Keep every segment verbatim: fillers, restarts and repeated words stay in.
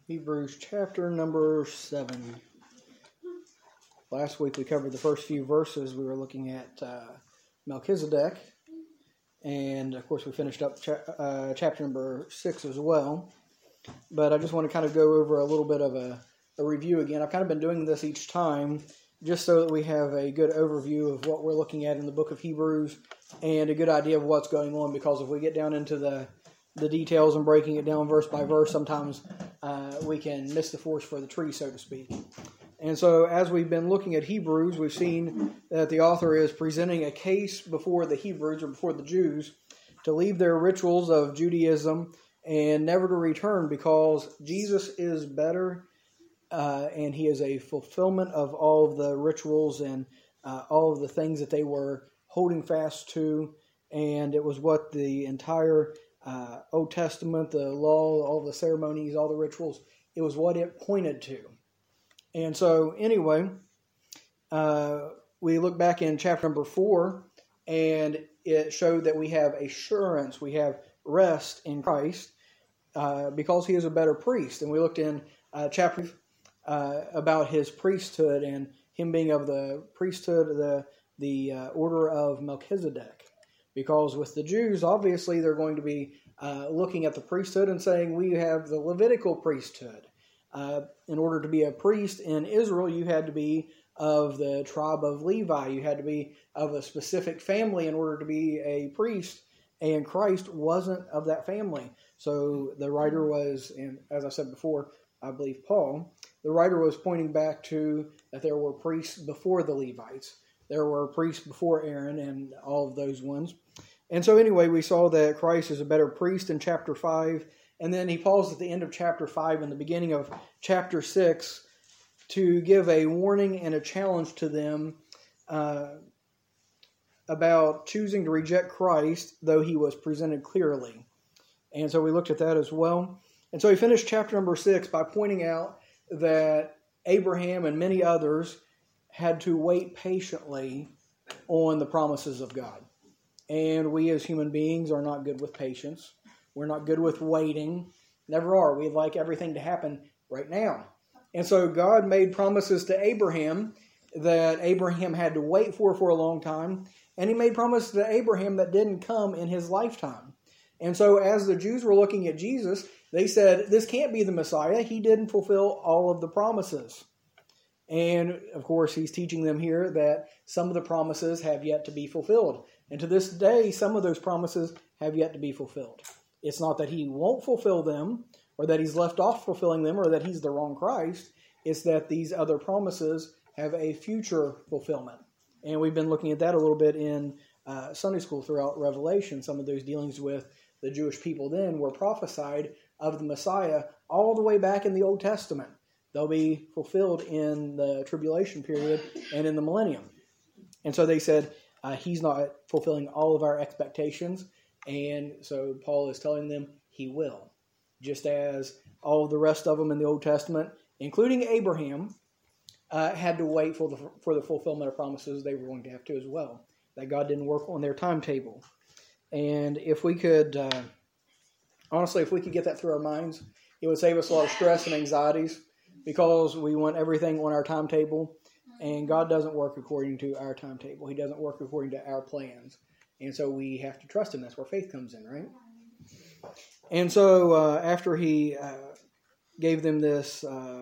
Hebrews chapter number seven. Last week we covered the first few verses. We were looking at uh, Melchizedek. And, of course, we finished up cha- uh, chapter number six as well. But I just want to kind of go over a little bit of a, a review again. I've kind of been doing this each time just so that we have a good overview of what we're looking at in the book of Hebrews and a good idea of what's going on. Because if we get down into the, the details and breaking it down verse by verse, sometimes uh, we can miss the forest for the tree, so to speak. And so as we've been looking at Hebrews, we've seen that the author is presenting a case before the Hebrews or before the Jews to leave their rituals of Judaism and never to return because Jesus is better uh, and he is a fulfillment of all of the rituals and uh, all of the things that they were holding fast to. And it was what the entire uh, Old Testament, the law, all the ceremonies, all the rituals, it was what it pointed to. And so, anyway, uh, we look back in chapter number four, and it showed that we have assurance, we have rest in Christ, uh, because he is a better priest. And we looked in uh, chapter uh, about his priesthood and him being of the priesthood, the the uh, order of Melchizedek. Because with the Jews, obviously, they're going to be uh, looking at the priesthood and saying, we have the Levitical priesthood. Uh, in order to be a priest in Israel, you had to be of the tribe of Levi. You had to be of a specific family in order to be a priest, and Christ wasn't of that family. So the writer was, and as I said before, I believe Paul, the writer was pointing back to that there were priests before the Levites. There were priests before Aaron and all of those ones. And so anyway, we saw that Christ is a better priest in chapter five. And then he paused at the end of chapter five and the beginning of chapter six to give a warning and a challenge to them uh, about choosing to reject Christ, though he was presented clearly. And so we looked at that as well. And so he finished chapter number six by pointing out that Abraham and many others had to wait patiently on the promises of God. And we as human beings are not good with patience. We're not good with waiting. Never are. We'd like everything to happen right now. And so God made promises to Abraham that Abraham had to wait for for a long time. And he made promises to Abraham that didn't come in his lifetime. And so as the Jews were looking at Jesus, they said, this can't be the Messiah. He didn't fulfill all of the promises. And, of course, he's teaching them here that some of the promises have yet to be fulfilled. And to this day, some of those promises have yet to be fulfilled. It's not that he won't fulfill them, or that he's left off fulfilling them, or that he's the wrong Christ. It's that these other promises have a future fulfillment. And we've been looking at that a little bit in uh, Sunday school throughout Revelation. Some of those dealings with the Jewish people then were prophesied of the Messiah all the way back in the Old Testament. They'll be fulfilled in the tribulation period and in the millennium. And so they said, uh, he's not fulfilling all of our expectations. And so Paul is telling them he will. Just as all the rest of them in the Old Testament, including Abraham, uh, had to wait for the for the fulfillment of promises, they were going to have to as well. That God didn't work on their timetable. And if we could, uh, honestly, if we could get that through our minds, it would save us a lot of stress and anxieties because we want everything on our timetable. And God doesn't work according to our timetable. He doesn't work according to our plans. And so we have to trust him. That's where faith comes in, right? And so uh, after he uh, gave them this, uh,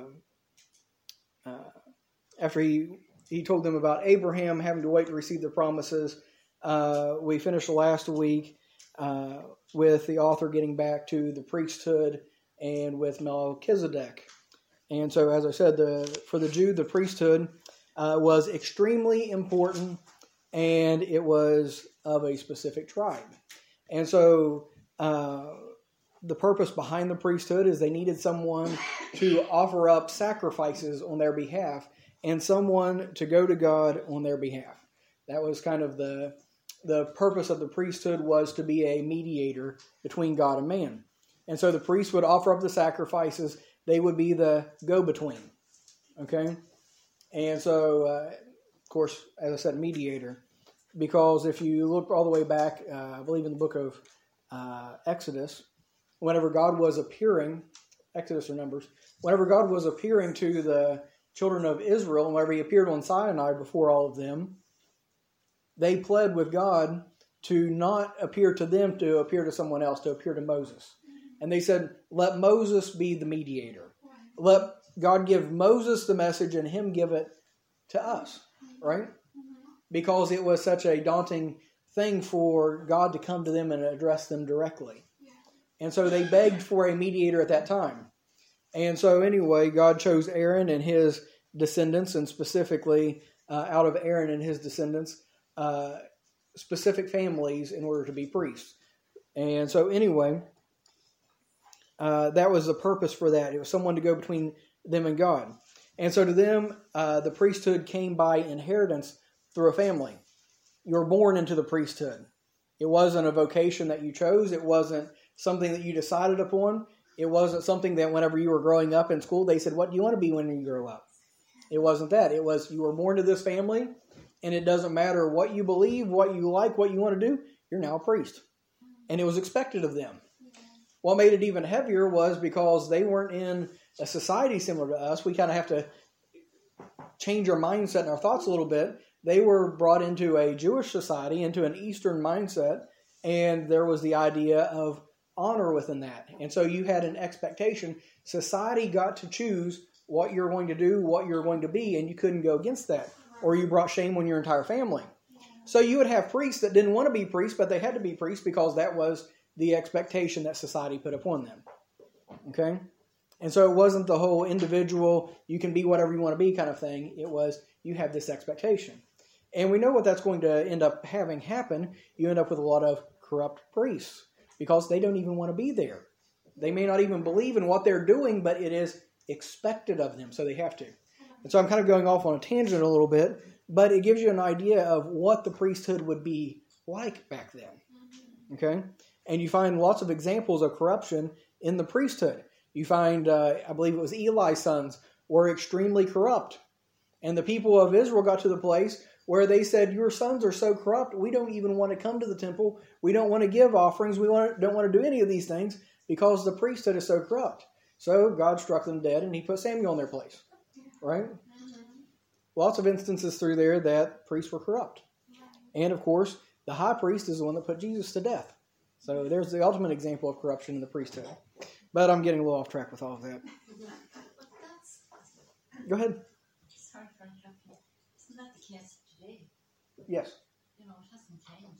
uh, after he he told them about Abraham having to wait to receive the promises, uh, we finished last week uh, with the author getting back to the priesthood and with Melchizedek. And so, as I said, the for the Jew, the priesthood uh, was extremely important, and it was of a specific tribe. And so uh, the purpose behind the priesthood is they needed someone to offer up sacrifices on their behalf and someone to go to God on their behalf. That was kind of the the purpose of the priesthood, was to be a mediator between God and man. And so the priest would offer up the sacrifices. They would be the go-between. Okay? And so, uh, of course, as I said, mediator. Because if you look all the way back, uh, I believe in the book of uh, Exodus, whenever God was appearing Exodus or Numbers, whenever God was appearing to the children of Israel, and whenever he appeared on Sinai before all of them, they pled with God to not appear to them, to appear to someone else, to appear to Moses. And they said, let Moses be the mediator. Let God give Moses the message and him give it to us, right? Because it was such a daunting thing for God to come to them and address them directly. And so they begged for a mediator at that time. And so anyway, God chose Aaron and his descendants, and specifically uh, out of Aaron and his descendants, uh, specific families in order to be priests. And so anyway, uh, that was the purpose for that. It was someone to go between them and God. And so to them, uh, the priesthood came by inheritance through a family. You were born into the priesthood. It wasn't a vocation that you chose. It wasn't something that you decided upon. It wasn't something that whenever you were growing up in school, they said, what do you want to be when you grow up? It wasn't that. It was you were born to this family, and it doesn't matter what you believe, what you like, what you want to do, you're now a priest. And it was expected of them. What made it even heavier was because they weren't in a society similar to us. We kind of have to change our mindset and our thoughts a little bit. They were brought into a Jewish society, into an Eastern mindset, and there was the idea of honor within that. And so you had an expectation. Society got to choose what you're going to do, what you're going to be, and you couldn't go against that. Or you brought shame on your entire family. So you would have priests that didn't want to be priests, but they had to be priests because that was the expectation that society put upon them. Okay? And so it wasn't the whole individual, you can be whatever you want to be kind of thing. It was, you have this expectation. And we know what that's going to end up having happen. You end up with a lot of corrupt priests because they don't even want to be there. They may not even believe in what they're doing, but it is expected of them, so they have to. And so I'm kind of going off on a tangent a little bit, but it gives you an idea of what the priesthood would be like back then. Okay? And you find lots of examples of corruption in the priesthood. You find, uh, I believe it was Eli's sons were extremely corrupt. And the people of Israel got to the place where they said, your sons are so corrupt, we don't even want to come to the temple. We don't want to give offerings. We want, don't want to do any of these things because the priesthood is so corrupt. So God struck them dead and he put Samuel in their place. Right? Mm-hmm. Lots of instances through there that priests were corrupt. And of course, the high priest is the one that put Jesus to death. So there's the ultimate example of corruption in the priesthood. But I'm getting a little off track with all of that. Go ahead. Sorry for interrupting. Isn't that the case today? Yes. You know, it hasn't changed.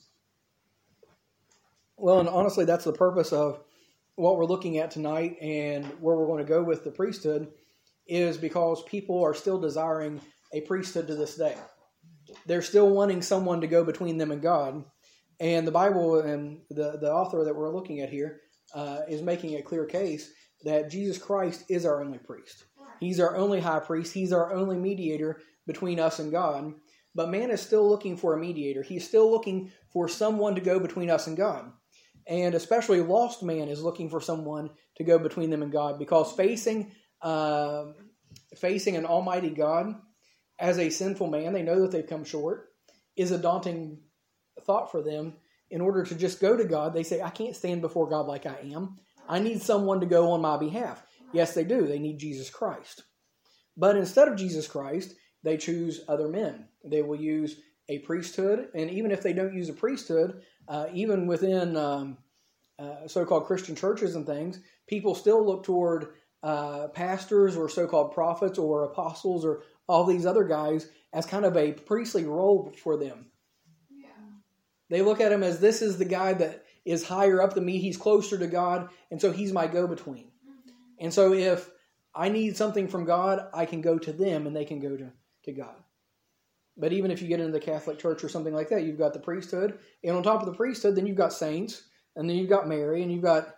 Well, and honestly, that's the purpose of what we're looking at tonight and where we're going to go with the priesthood is because people are still desiring a priesthood to this day. They're still wanting someone to go between them and God. And the Bible and the, the author that we're looking at here uh, is making a clear case that Jesus Christ is our only priest. He's our only high priest. He's our only mediator between us and God. But man is still looking for a mediator. He's still looking for someone to go between us and God. And especially lost man is looking for someone to go between them and God because facing uh, facing an almighty God as a sinful man, they know that they've come short, is a daunting thought for them. In order to just go to God, they say, I can't stand before God like I am. I need someone to go on my behalf. Yes, they do. They need Jesus Christ. But instead of Jesus Christ, they choose other men. They will use a priesthood. And even if they don't use a priesthood, uh, even within um, uh, so-called Christian churches and things, people still look toward uh, pastors or so-called prophets or apostles or all these other guys as kind of a priestly role for them. Yeah. They look at him as this is the guy that is higher up than me. He's closer to God, and so he's my go-between. Mm-hmm. And so if I need something from God, I can go to them and they can go to, to God. But even if you get into the Catholic Church or something like that, you've got the priesthood. And on top of the priesthood, then you've got saints. And then you've got Mary. And you've got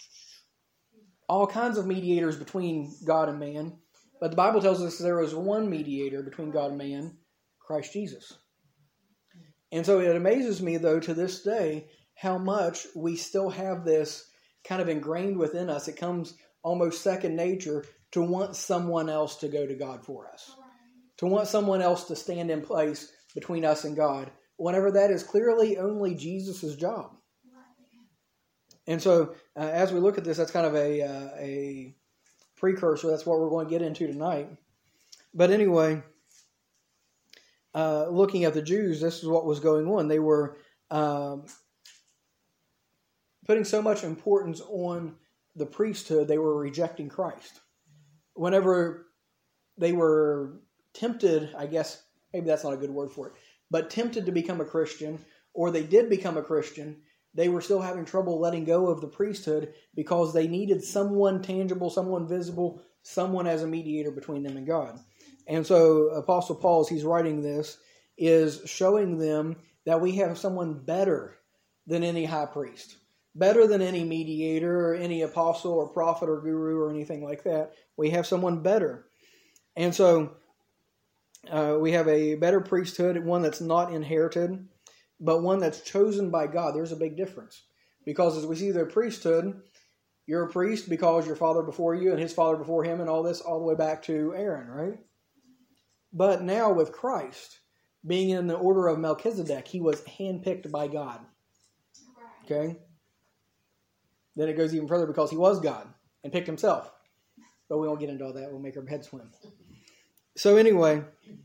all kinds of mediators between God and man. But the Bible tells us there is one mediator between God and man, Christ Jesus. And so it amazes me, though, to this day, how much we still have this kind of ingrained within us. It comes almost second nature to want someone else to go to God for us. To want someone else to stand in place between us and God, whenever that is clearly only Jesus' job. And so, uh, as we look at this, that's kind of a uh, a precursor. That's what we're going to get into tonight. But anyway, uh, looking at the Jews, this is what was going on. They were um, putting so much importance on the priesthood, they were rejecting Christ. Whenever they were tempted, I guess, maybe that's not a good word for it, but tempted to become a Christian, or they did become a Christian, they were still having trouble letting go of the priesthood because they needed someone tangible, someone visible, someone as a mediator between them and God. And so Apostle Paul, as he's writing this, is showing them that we have someone better than any high priest, better than any mediator or any apostle or prophet or guru or anything like that. We have someone better. And so uh, we have a better priesthood, one that's not inherited, but one that's chosen by God. There's a big difference. Because as we see the priesthood, you're a priest because your father before you and his father before him and all this all the way back to Aaron, right? But now with Christ, being in the order of Melchizedek, he was handpicked by God. Okay? Then it goes even further because he was God and picked himself. But we won't get into all that. We'll make our head swim. So anyway,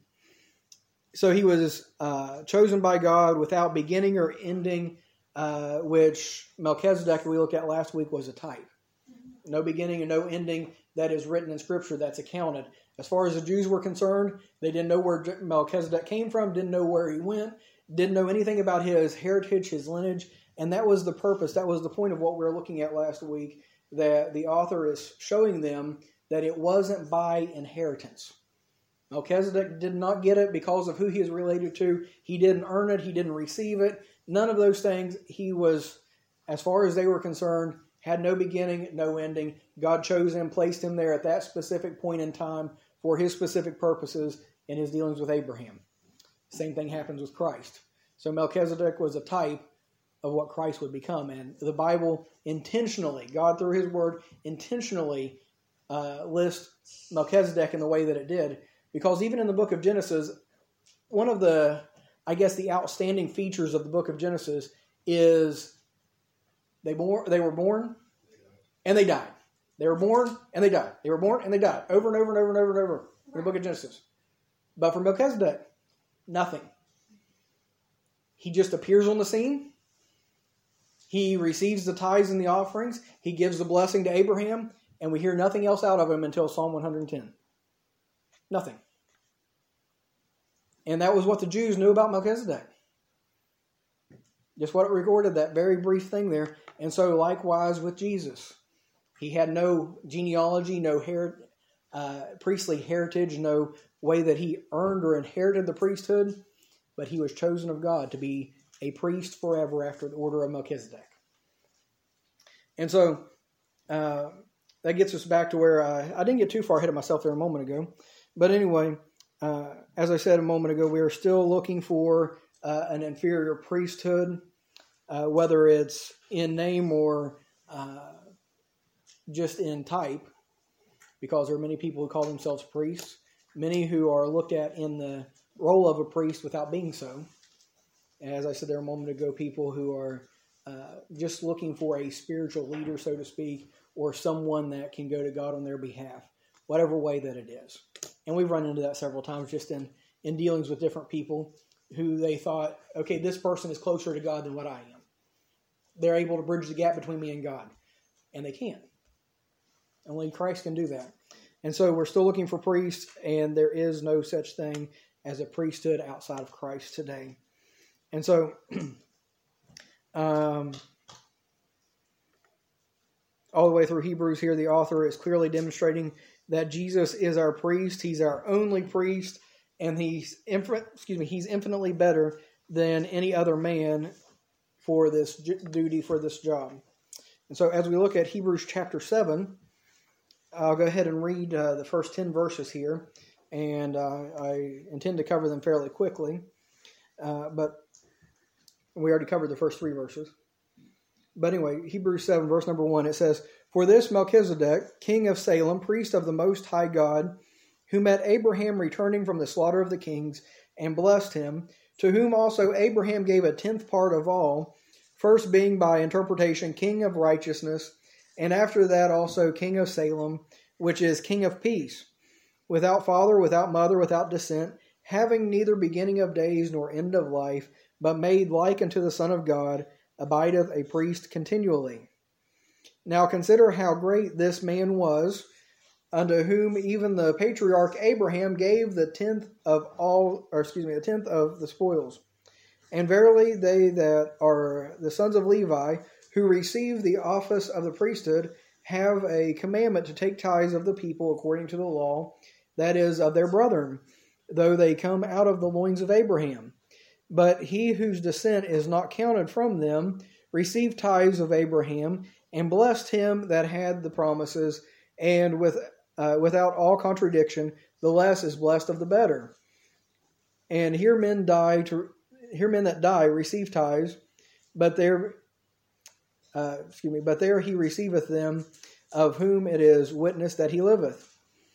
so he was uh, chosen by God without beginning or ending, uh, which Melchizedek, we looked at last week, was a type. No beginning and no ending that is written in Scripture that's accounted. As far as the Jews were concerned, they didn't know where Melchizedek came from, didn't know where he went, didn't know anything about his heritage, his lineage, and that was the purpose, that was the point of what we were looking at last week, that the author is showing them that it wasn't by inheritance. Melchizedek did not get it because of who he is related to. He didn't earn it. He didn't receive it. None of those things. He was, as far as they were concerned, had no beginning, no ending. God chose him, placed him there at that specific point in time for his specific purposes in his dealings with Abraham. Same thing happens with Christ. So Melchizedek was a type of what Christ would become. And the Bible intentionally, God through his word, intentionally uh, lists Melchizedek in the way that it did. Because even in the book of Genesis, one of the, I guess, the outstanding features of the book of Genesis is they born, they were born and they died. They were born and they died. They were born and they died. Over and over and over and over and over in the book of Genesis. But for Melchizedek, nothing. He just appears on the scene. He receives the tithes and the offerings. He gives the blessing to Abraham. And we hear nothing else out of him until Psalm one hundred ten. Nothing. And that was what the Jews knew about Melchizedek. Just what it recorded, that very brief thing there. And so likewise with Jesus. He had no genealogy, no her- uh, priestly heritage, no way that he earned or inherited the priesthood, but he was chosen of God to be a priest forever after the order of Melchizedek. And so uh, that gets us back to where I, I didn't get too far ahead of myself there a moment ago. But anyway, uh, as I said a moment ago, we are still looking for uh, an inferior priesthood, uh, whether it's in name or uh, just in type, because there are many people who call themselves priests, many who are looked at in the role of a priest without being so. As I said there a moment ago, people who are uh, just looking for a spiritual leader, so to speak, or someone that can go to God on their behalf, whatever way that it is. And we've run into that several times just in, in dealings with different people who they thought, okay, this person is closer to God than what I am. They're able to bridge the gap between me and God. And they can't. Only Christ can do that. And so we're still looking for priests, and there is no such thing as a priesthood outside of Christ today. And so, um, all the way through Hebrews here, the author is clearly demonstrating that Jesus is our priest. He's our only priest, and he's infinite, excuse me, he's infinitely better than any other man for this duty, for this job. And so as we look at Hebrews chapter seven, I'll go ahead and read uh, the first ten verses here, and uh, I intend to cover them fairly quickly, uh, but we already covered the first three verses. But anyway, Hebrews seven, verse number one, it says, "For this Melchizedek, king of Salem, priest of the Most High God, who met Abraham returning from the slaughter of the kings, and blessed him, to whom also Abraham gave a tenth part of all, first being by interpretation king of righteousness, and after that also king of Salem, which is King of peace, without father, without mother, without descent, having neither beginning of days nor end of life, but made like unto the Son of God, abideth a priest continually. Now consider how great this man was, unto whom even the patriarch Abraham gave the tenth of all, or excuse me, the tenth of the spoils. And verily they that are the sons of Levi, who receive the office of the priesthood, have a commandment to take tithes of the people according to the law, that is, of their brethren, though they come out of the loins of Abraham. But he whose descent is not counted from them received tithes of Abraham, and blessed him that had the promises, and with uh, without all contradiction, the less is blessed of the better. And here men die to here men that die receive tithes, but there uh, excuse me, but there he receiveth them, of whom it is witness that he liveth.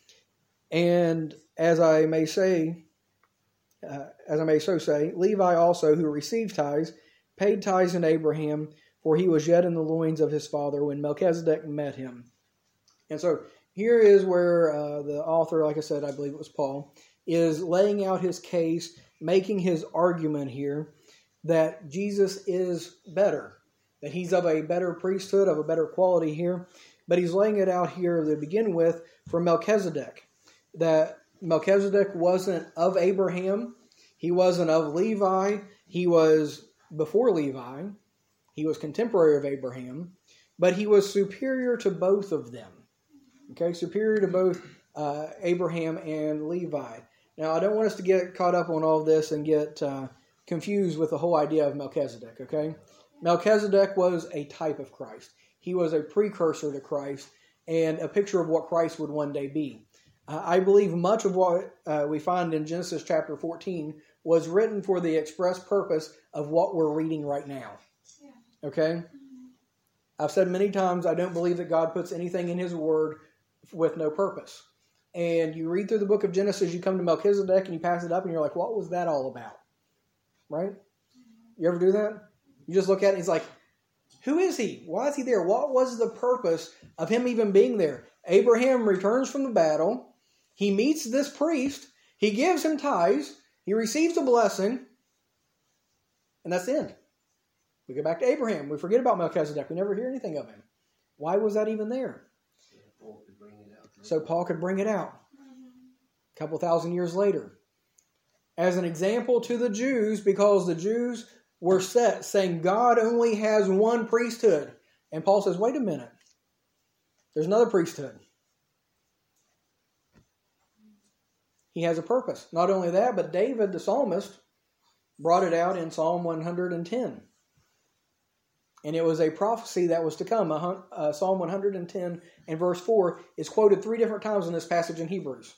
And as I may say, uh, as I may so say, Levi also, who received tithes, paid tithes in Abraham, for he was yet in the loins of his father when Melchizedek met him. And so here is where uh, the author, like I said, I believe it was Paul, is laying out his case, making his argument here that Jesus is better, that he's of a better priesthood, of a better quality here. But he's laying it out here to begin with for Melchizedek, that Melchizedek wasn't of Abraham, he wasn't of Levi, he was before Levi, he was contemporary of Abraham, but he was superior to both of them. Okay, superior to both uh, Abraham and Levi. Now, I don't want us to get caught up on all of this and get uh, confused with the whole idea of Melchizedek, okay? Melchizedek was a type of Christ. He was a precursor to Christ and a picture of what Christ would one day be. Uh, I believe much of what uh, we find in Genesis chapter fourteen was written for the express purpose of what we're reading right now. Okay? I've said many times I don't believe that God puts anything in His Word with no purpose. And you read through the book of Genesis, you come to Melchizedek and you pass it up and you're like, what was that all about? Right? You ever do that? You just look at it and it's like, who is he? Why is he there? What was the purpose of him even being there? Abraham returns from the battle. He meets this priest. He gives him tithes. He receives a blessing. And that's the end. We go back to Abraham. We forget about Melchizedek. We never hear anything of him. Why was that even there? So Paul could bring it out a couple thousand years later. As an example to the Jews, because the Jews were set saying God only has one priesthood. And Paul says, wait a minute. There's another priesthood. He has a purpose. Not only that, but David, the psalmist, brought it out in Psalm one hundred ten. And it was a prophecy that was to come. Uh, Psalm one hundred ten and verse four is quoted three different times in this passage in Hebrews.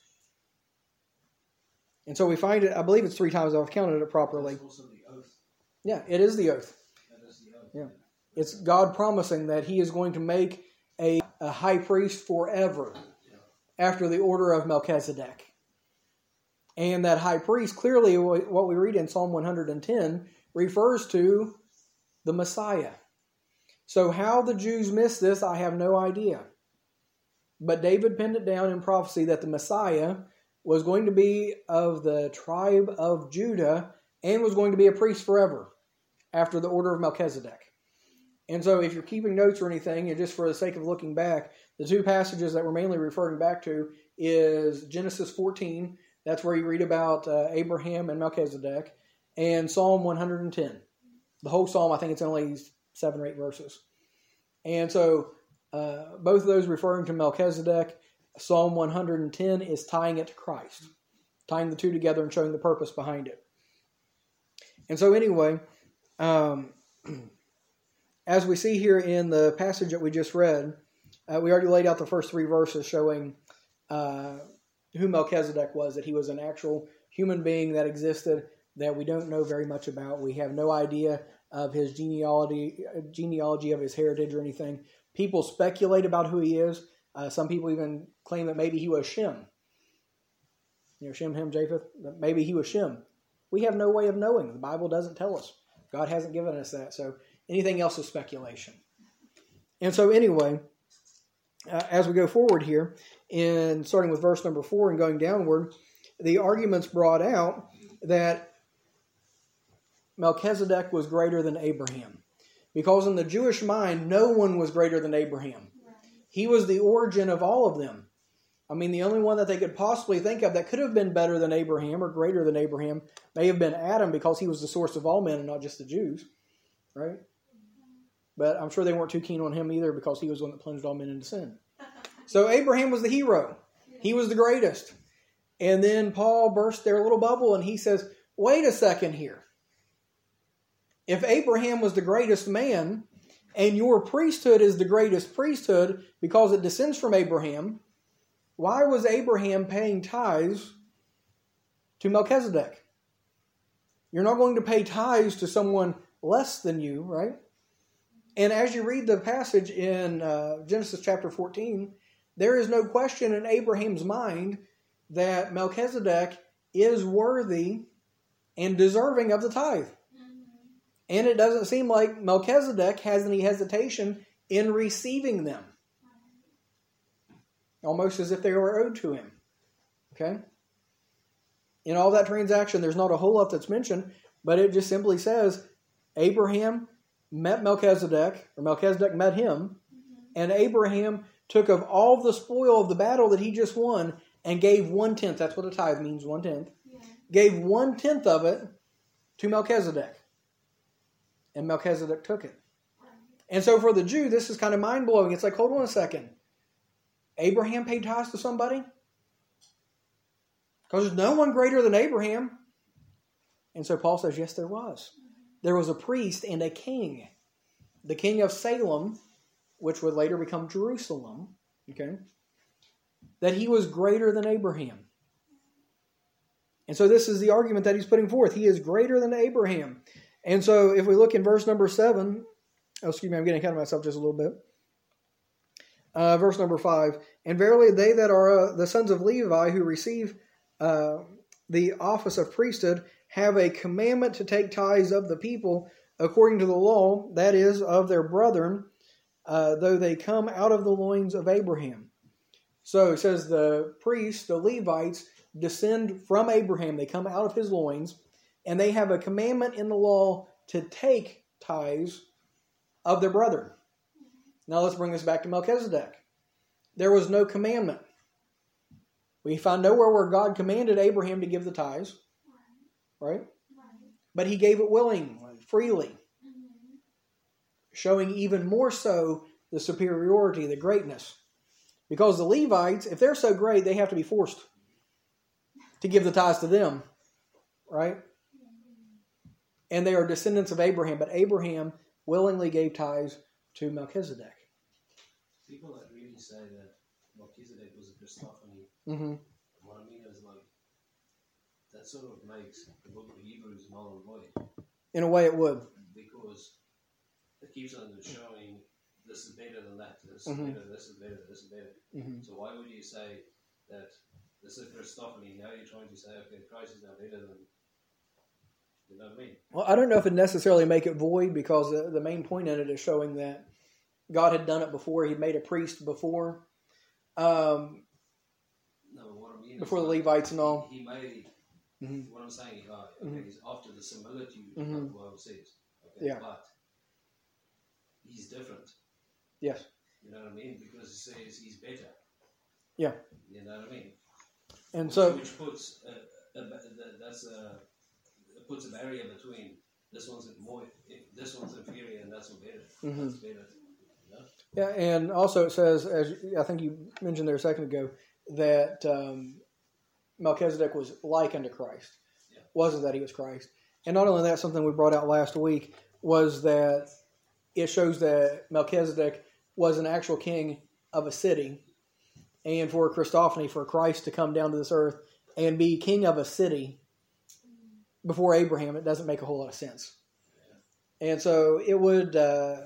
And so we find it, I believe it's three times, I've counted it properly. Yeah, it is the oath. Yeah, it's God promising that He is going to make a, a high priest forever after the order of Melchizedek. And that high priest, clearly what we read in Psalm one hundred ten, refers to the Messiah. So how the Jews missed this, I have no idea. But David pinned it down in prophecy that the Messiah was going to be of the tribe of Judah and was going to be a priest forever after the order of Melchizedek. And so if you're keeping notes or anything, and just for the sake of looking back, the two passages that we're mainly referring back to is Genesis fourteen, that's where you read about uh, Abraham and Melchizedek, and Psalm one hundred ten. The whole psalm, I think it's only seven or eight verses. And so uh, both of those referring to Melchizedek, Psalm one hundred ten is tying it to Christ, tying the two together and showing the purpose behind it. And so anyway, um, as we see here in the passage that we just read, uh, we already laid out the first three verses showing uh, who Melchizedek was, that he was an actual human being that existed that we don't know very much about. We have no idea of his genealogy, genealogy of his heritage or anything. People speculate about who he is. Uh, some people even claim that maybe he was Shem. You know, Shem, Ham, Japheth. Maybe he was Shem. We have no way of knowing. The Bible doesn't tell us. God hasn't given us that. So anything else is speculation. And so anyway, uh, as we go forward here, in starting with verse number four and going downward, the arguments brought out that Melchizedek was greater than Abraham. Because in the Jewish mind, no one was greater than Abraham. He was the origin of all of them. I mean, the only one that they could possibly think of that could have been better than Abraham or greater than Abraham may have been Adam, because he was the source of all men and not just the Jews, right? But I'm sure they weren't too keen on him either, because he was the one that plunged all men into sin. So Abraham was the hero. He was the greatest. And then Paul burst their little bubble and he says, wait a second here. If Abraham was the greatest man, and your priesthood is the greatest priesthood because it descends from Abraham, why was Abraham paying tithes to Melchizedek? You're not going to pay tithes to someone less than you, right? And as you read the passage in uh, Genesis chapter fourteen, there is no question in Abraham's mind that Melchizedek is worthy and deserving of the tithe. And it doesn't seem like Melchizedek has any hesitation in receiving them. Almost as if they were owed to him. Okay? In all that transaction, there's not a whole lot that's mentioned, but it just simply says Abraham met Melchizedek, or Melchizedek met him, and Abraham took of all the spoil of the battle that he just won and gave one-tenth. That's what a tithe means, one-tenth. Yeah. Gave one-tenth of it to Melchizedek. And Melchizedek took it. And so for the Jew, this is kind of mind-blowing. It's like, hold on a second. Abraham paid tithes to somebody? Because there's no one greater than Abraham. And so Paul says, yes, there was. There was a priest and a king. The king of Salem, which would later become Jerusalem, okay, that he was greater than Abraham. And so this is the argument that he's putting forth. He is greater than Abraham. And so if we look in verse number seven, oh, excuse me, I'm getting ahead of myself just a little bit. Uh, verse number five, and verily they that are uh, the sons of Levi who receive uh, the office of priesthood have a commandment to take tithes of the people according to the law, that is, of their brethren, uh, though they come out of the loins of Abraham. So it says the priests, the Levites, descend from Abraham. They come out of his loins, and they have a commandment in the law to take tithes of their brethren. Now let's bring this back to Melchizedek. There was no commandment. We find nowhere where God commanded Abraham to give the tithes, right? But he gave it willingly, freely, showing even more so the superiority, the greatness. Because the Levites, if they're so great, they have to be forced to give the tithes to them, right? And they are descendants of Abraham, but Abraham willingly gave tithes to Melchizedek. People that really say that Melchizedek was a Christophany, mm-hmm. what I mean is like, that sort of makes the book of Hebrews null and void. In a way it would. Because it keeps on showing this is better than that, this mm-hmm. is better, this is better, this is better. Mm-hmm. So why would you say that this is Christophany? Now you're trying to say, okay, Christ is now better than, you know what I mean? Well, I don't know if it necessarily make it void, because the, the main point in it is showing that God had done it before. He'd made a priest before. Um, no, what I mean before is the like, Levites and all. He, he made, mm-hmm. what I'm saying, uh, okay, mm-hmm. he's after the similitude of mm-hmm. what the Bible says. Okay, yeah. But he's different. Yes. You know what I mean? Because he says he's better. Yeah. You know what I mean? And which, so, which puts a, a, a, that's a it puts a barrier between this one's more, this one's inferior, and that's better. mm-hmm. That's better. You know? Yeah, and also it says, as I think you mentioned there a second ago, that um, Melchizedek was like unto Christ. Yeah. Wasn't that he was Christ. And not only that, something we brought out last week was that it shows that Melchizedek was an actual king of a city. And for a Christophany, for Christ to come down to this earth and be king of a city before Abraham, it doesn't make a whole lot of sense. Yeah. And so it would uh,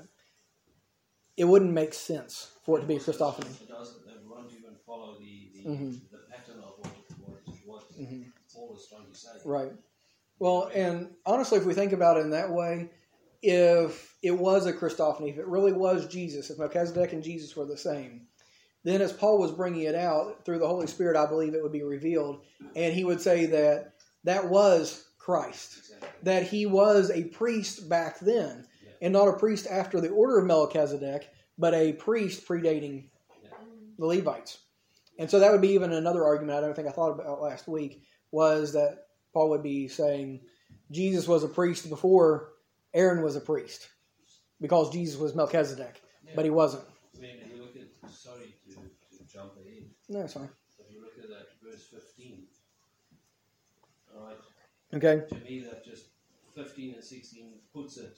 it wouldn't make sense for it to be a Christophany. It doesn't, it won't even follow the, the, mm-hmm. the pattern of what, what, what mm-hmm. Paul is trying to say. Right. Well, and honestly, if we think about it in that way, if it was a Christophany, if it really was Jesus, if Melchizedek and Jesus were the same, then as Paul was bringing it out, through the Holy Spirit, I believe it would be revealed. And he would say that that was Christ. Exactly. That he was a priest back then. Yeah. And not a priest after the order of Melchizedek, but a priest predating Yeah. the Levites. And so that would be even another argument I don't think I thought about last week, was that Paul would be saying Jesus was a priest before Aaron was a priest, because Jesus was Melchizedek, Yeah. but he wasn't. I mean, if you look at, sorry to, to jump ahead, No, it's fine. if you look at that verse fifteen, all right, Okay. to me that just fifteen and sixteen puts it,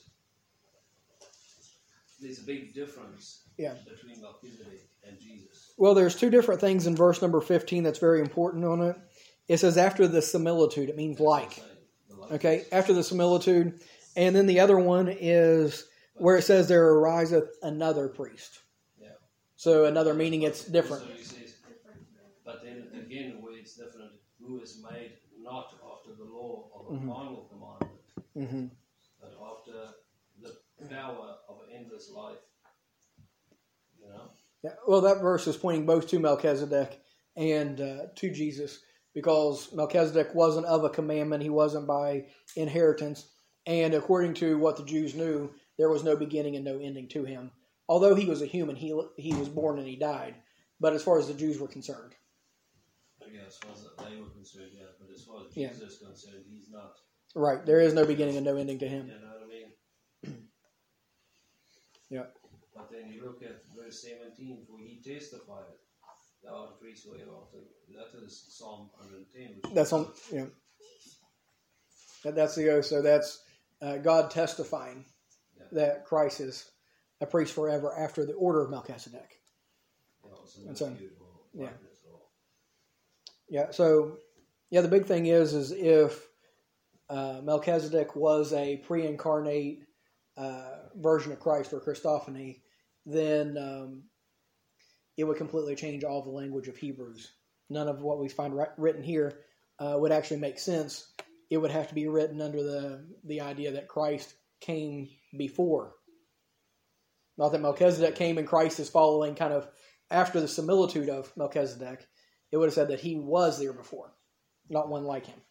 there's a big difference Yeah. between Melchizedek and Jesus. Well, there's two different things in verse number fifteen that's very important on it. It says after the similitude, it means like. The likeness. Okay, after the similitude. And then the other one is where it says there ariseth another priest. Yeah. So another meaning it's different. So he says, but then again, where it's different, who is made not after the law of a Mhm. carnal commandment, Mm-hmm. but after the power of an endless life. You know? Yeah, well, that verse is pointing both to Melchizedek and uh, to Jesus, because Melchizedek wasn't of a commandment. He wasn't by inheritance. And according to what the Jews knew, there was no beginning and no ending to him. Although he was a human, he he was born and he died. But as far as the Jews were concerned. Yeah, as far as they were concerned, yeah. But as far as Yeah. Jesus is concerned, he's not. Right, there is no beginning and no ending to him. You know what I mean? Yeah. But then you look at verse seventeen, for he testified, thou art a priest forever after. That is Psalm one hundred ten. Which That's on, yeah. That, that's the oath. So that's uh, God testifying Yeah. that Christ is a priest forever after the order of Melchizedek. Yeah, it's a And so- beautiful yeah. likeness at all. Yeah. So, yeah, the big thing is, is if uh, Melchizedek was a pre-incarnate uh, version of Christ or Christophany, then um, it would completely change all the language of Hebrews. None of what we find ri- written here uh, would actually make sense. It would have to be written under the the idea that Christ came before. Not that Melchizedek came and Christ is following kind of after the similitude of Melchizedek. It would have said that he was there before, not one like him.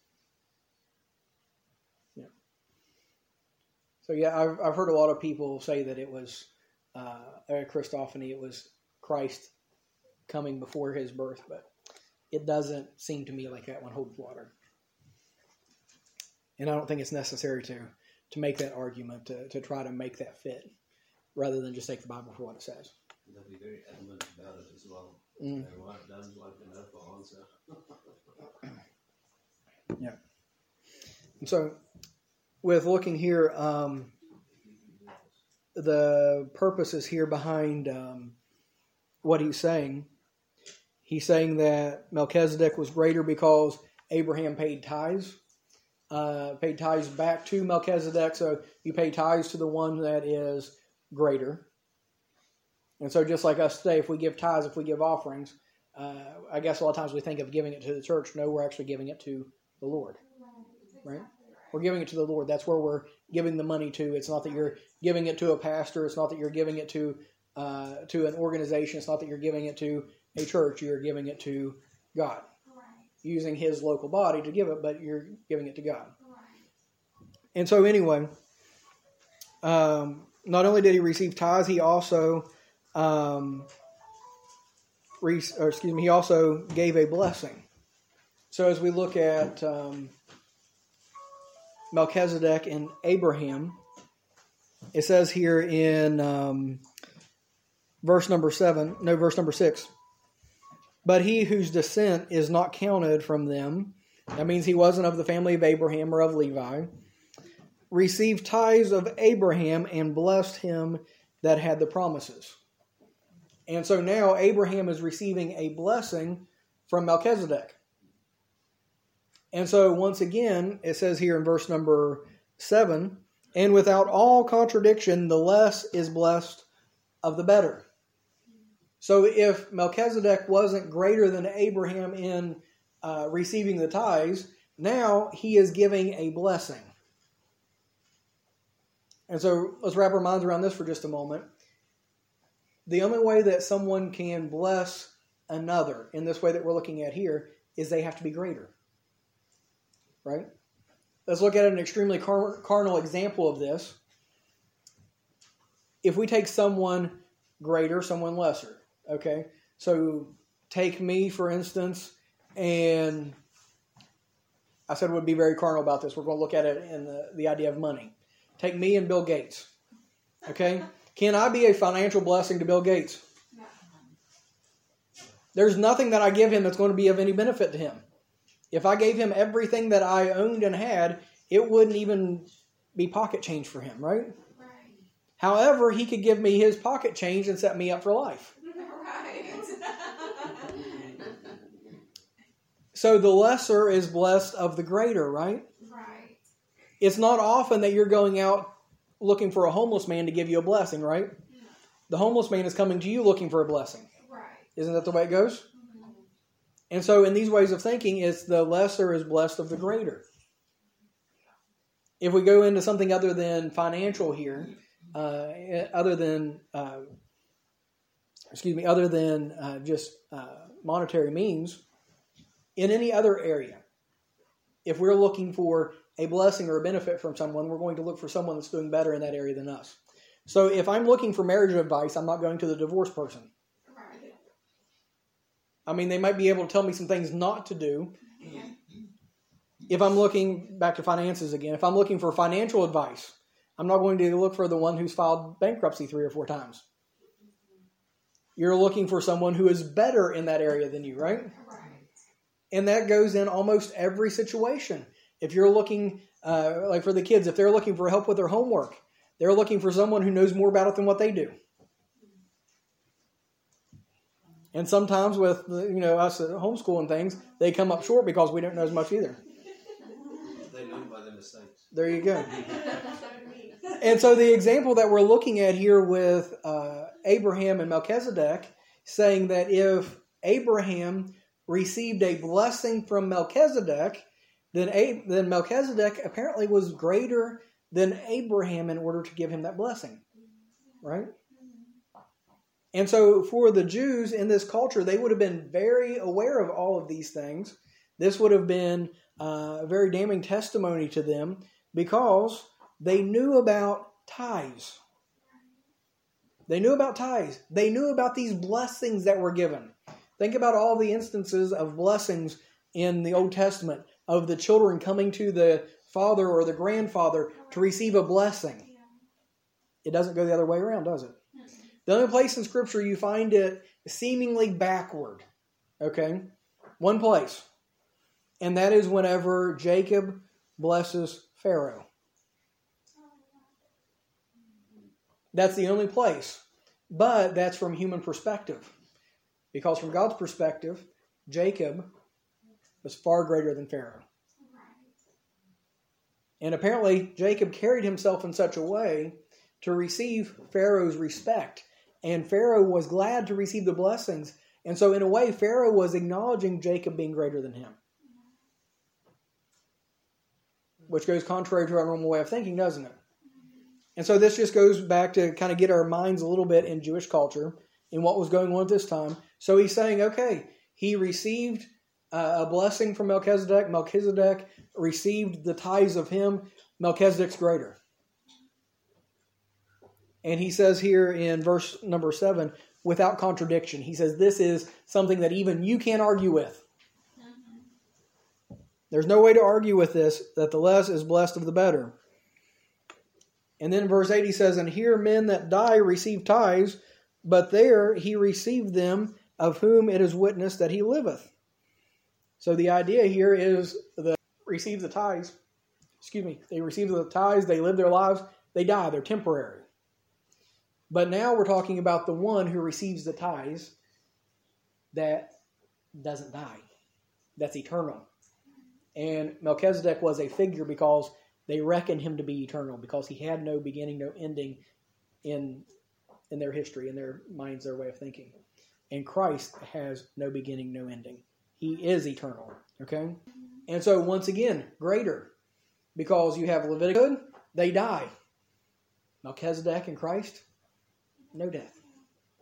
Yeah. So yeah, I've I've heard a lot of people say that it was uh, a Christophany. It was Christ coming before his birth, but it doesn't seem to me like that one holds water. And I don't think it's necessary to to make that argument, to, to try to make that fit, rather than just take the Bible for what it says. They'll be very adamant about it as well. Mm. They won't doesn't like enough answer. Yeah. And so, with looking here, um, the purposes here behind um, what he's saying, he's saying that Melchizedek was greater because Abraham paid tithes. Uh, paid tithes back to Melchizedek, so you pay tithes to the one that is greater. And so just like us today, if we give tithes, if we give offerings, uh, I guess a lot of times we think of giving it to the church. No, we're actually giving it to the Lord, right? We're giving it to the Lord. That's where we're giving the money to. It's not that you're giving it to a pastor. It's not that you're giving it to uh, to an organization. It's not that you're giving it to a church. You're giving it to God, using his local body to give it, but you're giving it to God. And so anyway, um, not only did he receive tithes, he also, um, re- or excuse me, he also gave a blessing. So as we look at um, Melchizedek and Abraham, it says here in um, verse number seven, no, verse number six, but he whose descent is not counted from them, that means he wasn't of the family of Abraham or of Levi, received tithes of Abraham and blessed him that had the promises. And so now Abraham is receiving a blessing from Melchizedek. And so once again, it says here in verse number seven, and without all contradiction, the less is blessed of the better. So if Melchizedek wasn't greater than Abraham in uh, receiving the tithes, now he is giving a blessing. And so let's wrap our minds around this for just a moment. the only way that someone can bless another in this way that we're looking at here is they have to be greater. Right? Let's look at an extremely car- carnal example of this. If we take someone greater, someone lesser, okay? So take me, for instance, and I said would be very carnal about this. We're going to look at it in the, the idea of money. Take me and Bill Gates, okay? Can I be a financial blessing to Bill Gates? No. There's nothing that I give him that's going to be of any benefit to him. If I gave him everything that I owned and had, it wouldn't even be pocket change for him, right? Right. However, he could give me his pocket change and set me up for life. Right. So the lesser is blessed of the greater, right? Right. It's not often that you're going out looking for a homeless man to give you a blessing, right? Yeah. The homeless man is coming to you looking for a blessing. Right. Isn't that the way it goes? Mm-hmm. And so in these ways of thinking, it's the lesser is blessed of the greater. If we go into something other than financial here, uh, other than, uh, excuse me, other than uh, just uh, monetary means, in any other area, if we're looking for a blessing or a benefit from someone, we're going to look for someone that's doing better in that area than us. So if I'm looking for marriage advice, I'm not going to the divorced person. Right. I mean, they might be able to tell me some things not to do. Yeah. If I'm looking back to finances again, if I'm looking for financial advice, I'm not going to look for the one who's filed bankruptcy three or four times. You're looking for someone who is better in that area than you, right? Right. And that goes in almost every situation. If you're looking, uh, like for the kids, if they're looking for help with their homework, they're looking for someone who knows more about it than what they do. And sometimes with, you know, us at homeschool and things, they come up short because we don't know as much either. They learn by their mistakes. There you go. And so the example that we're looking at here with uh, Abraham and Melchizedek, saying that if Abraham received a blessing from Melchizedek, then, A- then Melchizedek apparently was greater than Abraham in order to give him that blessing. Right? And so for the Jews in this culture, they would have been very aware of all of these things. This would have been uh, a very damning testimony to them because they knew about tithes. They knew about tithes. They knew about these blessings that were given. Think about all the instances of blessings in the Old Testament of the children coming to the father or the grandfather to receive a blessing. It doesn't go the other way around, does it? The only place in Scripture you find it seemingly backward, okay? One place. And that is whenever Jacob blesses Pharaoh. That's the only place. But that's from human perspective. Because from God's perspective, Jacob was far greater than Pharaoh. And apparently, Jacob carried himself in such a way to receive Pharaoh's respect. And Pharaoh was glad to receive the blessings. And so in a way, Pharaoh was acknowledging Jacob being greater than him. Which goes contrary to our normal way of thinking, doesn't it? And so this just goes back to kind of get our minds a little bit in Jewish culture and what was going on at this time. So he's saying, okay, he received uh, a blessing from Melchizedek. Melchizedek received the tithes of him. Melchizedek's greater. And he says here in verse number seven, without contradiction, he says this is something that even you can't argue with. Mm-hmm. There's no way to argue with this, that the less is blessed of the better. And then in verse eight he says, and here men that die receive tithes, but there he received them of whom it is witnessed that he liveth. So the idea here is that receive the tithes, excuse me, they receive the tithes, they live their lives, they die, they're temporary. But now we're talking about the one who receives the tithes that doesn't die. That's eternal. And Melchizedek was a figure because they reckoned him to be eternal because he had no beginning, no ending in, in their history, in their minds, their way of thinking. And Christ has no beginning, no ending. He is eternal. Okay? And so once again, greater. Because you have Leviticus, they die. Melchizedek and Christ, no death.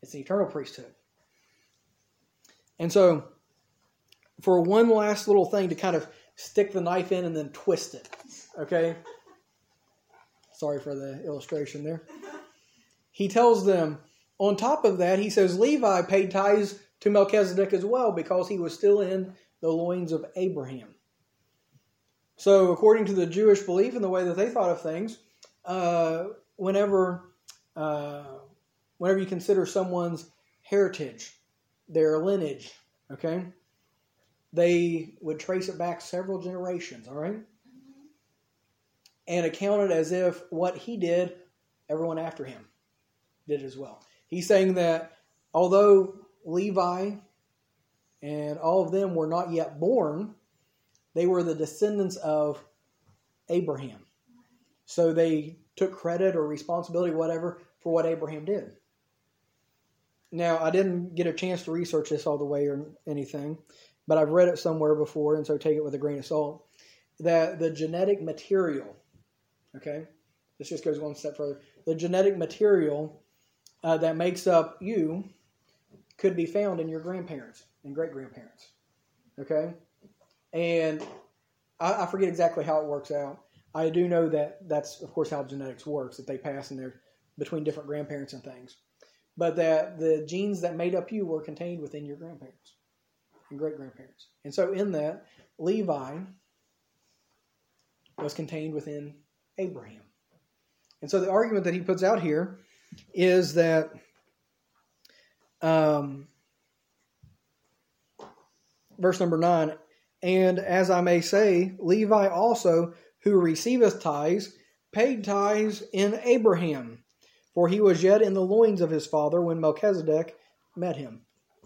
It's an eternal priesthood. And so, for one last little thing to kind of stick the knife in and then twist it, okay? Sorry for the illustration there. He tells them, on top of that, he says, Levi paid tithes to Melchizedek as well because he was still in the loins of Abraham. So, according to the Jewish belief and the way that they thought of things, uh, whenever, uh, whenever you consider someone's heritage, their lineage, okay, they would trace it back several generations, all right? And account it as if what he did, everyone after him did as well. He's saying that although Levi and all of them were not yet born, they were the descendants of Abraham. So they took credit or responsibility, whatever, for what Abraham did. Now, I didn't get a chance to research this all the way or anything, but I've read it somewhere before, and so take it with a grain of salt, that the genetic material, okay, this just goes one step further, the genetic material uh, that makes up you could be found in your grandparents and great-grandparents, okay? And I, I forget exactly how it works out. I do know that that's, of course, how genetics works, that they pass in there between different grandparents and things. But that the genes that made up you were contained within your grandparents and great-grandparents. And so in that, Levi was contained within Abraham. And so the argument that he puts out here is that um, verse number nine, and as I may say, Levi also, who receiveth tithes, paid tithes in Abraham, for he was yet in the loins of his father when Melchizedek met him.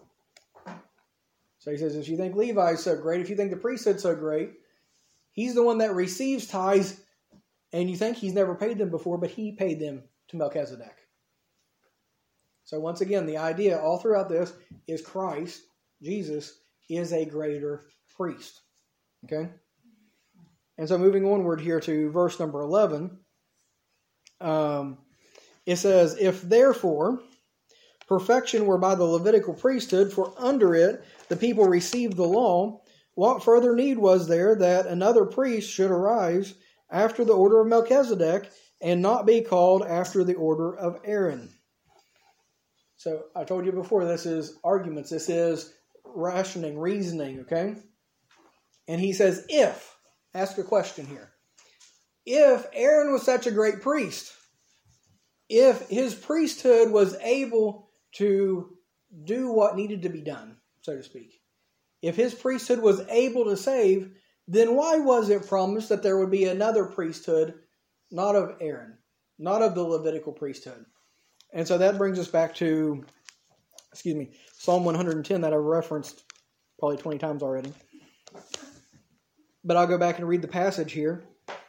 So he says, if you think Levi is so great, if you think the priesthood's so great, he's the one that receives tithes, and you think he's never paid them before, but he paid them to Melchizedek. So once again, the idea all throughout this is Christ, Jesus, is a greater priest. Okay? And so moving onward here to verse number eleven, um, it says, if therefore perfection were by the Levitical priesthood, for under it the people received the law, what further need was there that another priest should arise after the order of Melchizedek and not be called after the order of Aaron? So I told you before, this is arguments. This is rationing, reasoning, okay? And he says, if, ask a question here. If Aaron was such a great priest, if his priesthood was able to do what needed to be done, so to speak, if his priesthood was able to save, then why was it promised that there would be another priesthood, not of Aaron, not of the Levitical priesthood? And so that brings us back to, excuse me, Psalm one hundred ten that I've referenced probably twenty times already. But I'll go back and read the passage here.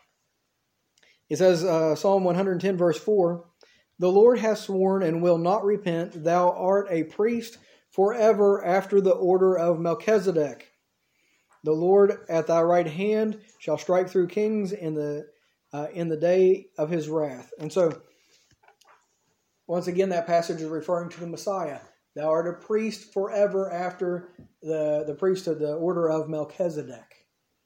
It says, uh, Psalm one hundred ten verse four, the Lord hath sworn and will not repent, thou art a priest forever after the order of Melchizedek. The Lord at thy right hand shall strike through kings in the uh, in the day of his wrath. And so, once again, that passage is referring to the Messiah. Thou art a priest forever after the, the priesthood, the order of Melchizedek.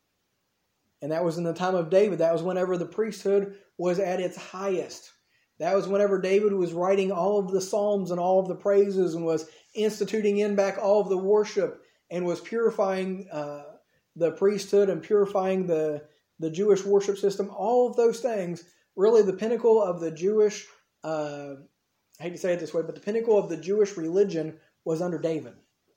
And that was in the time of David. That was whenever the priesthood was at its highest. That was whenever David was writing all of the psalms and all of the praises and was instituting in back all of the worship and was purifying uh, the priesthood and purifying the, the Jewish worship system. All of those things, really the pinnacle of the Jewish, uh, I hate to say it this way, but the pinnacle of the Jewish religion was under David.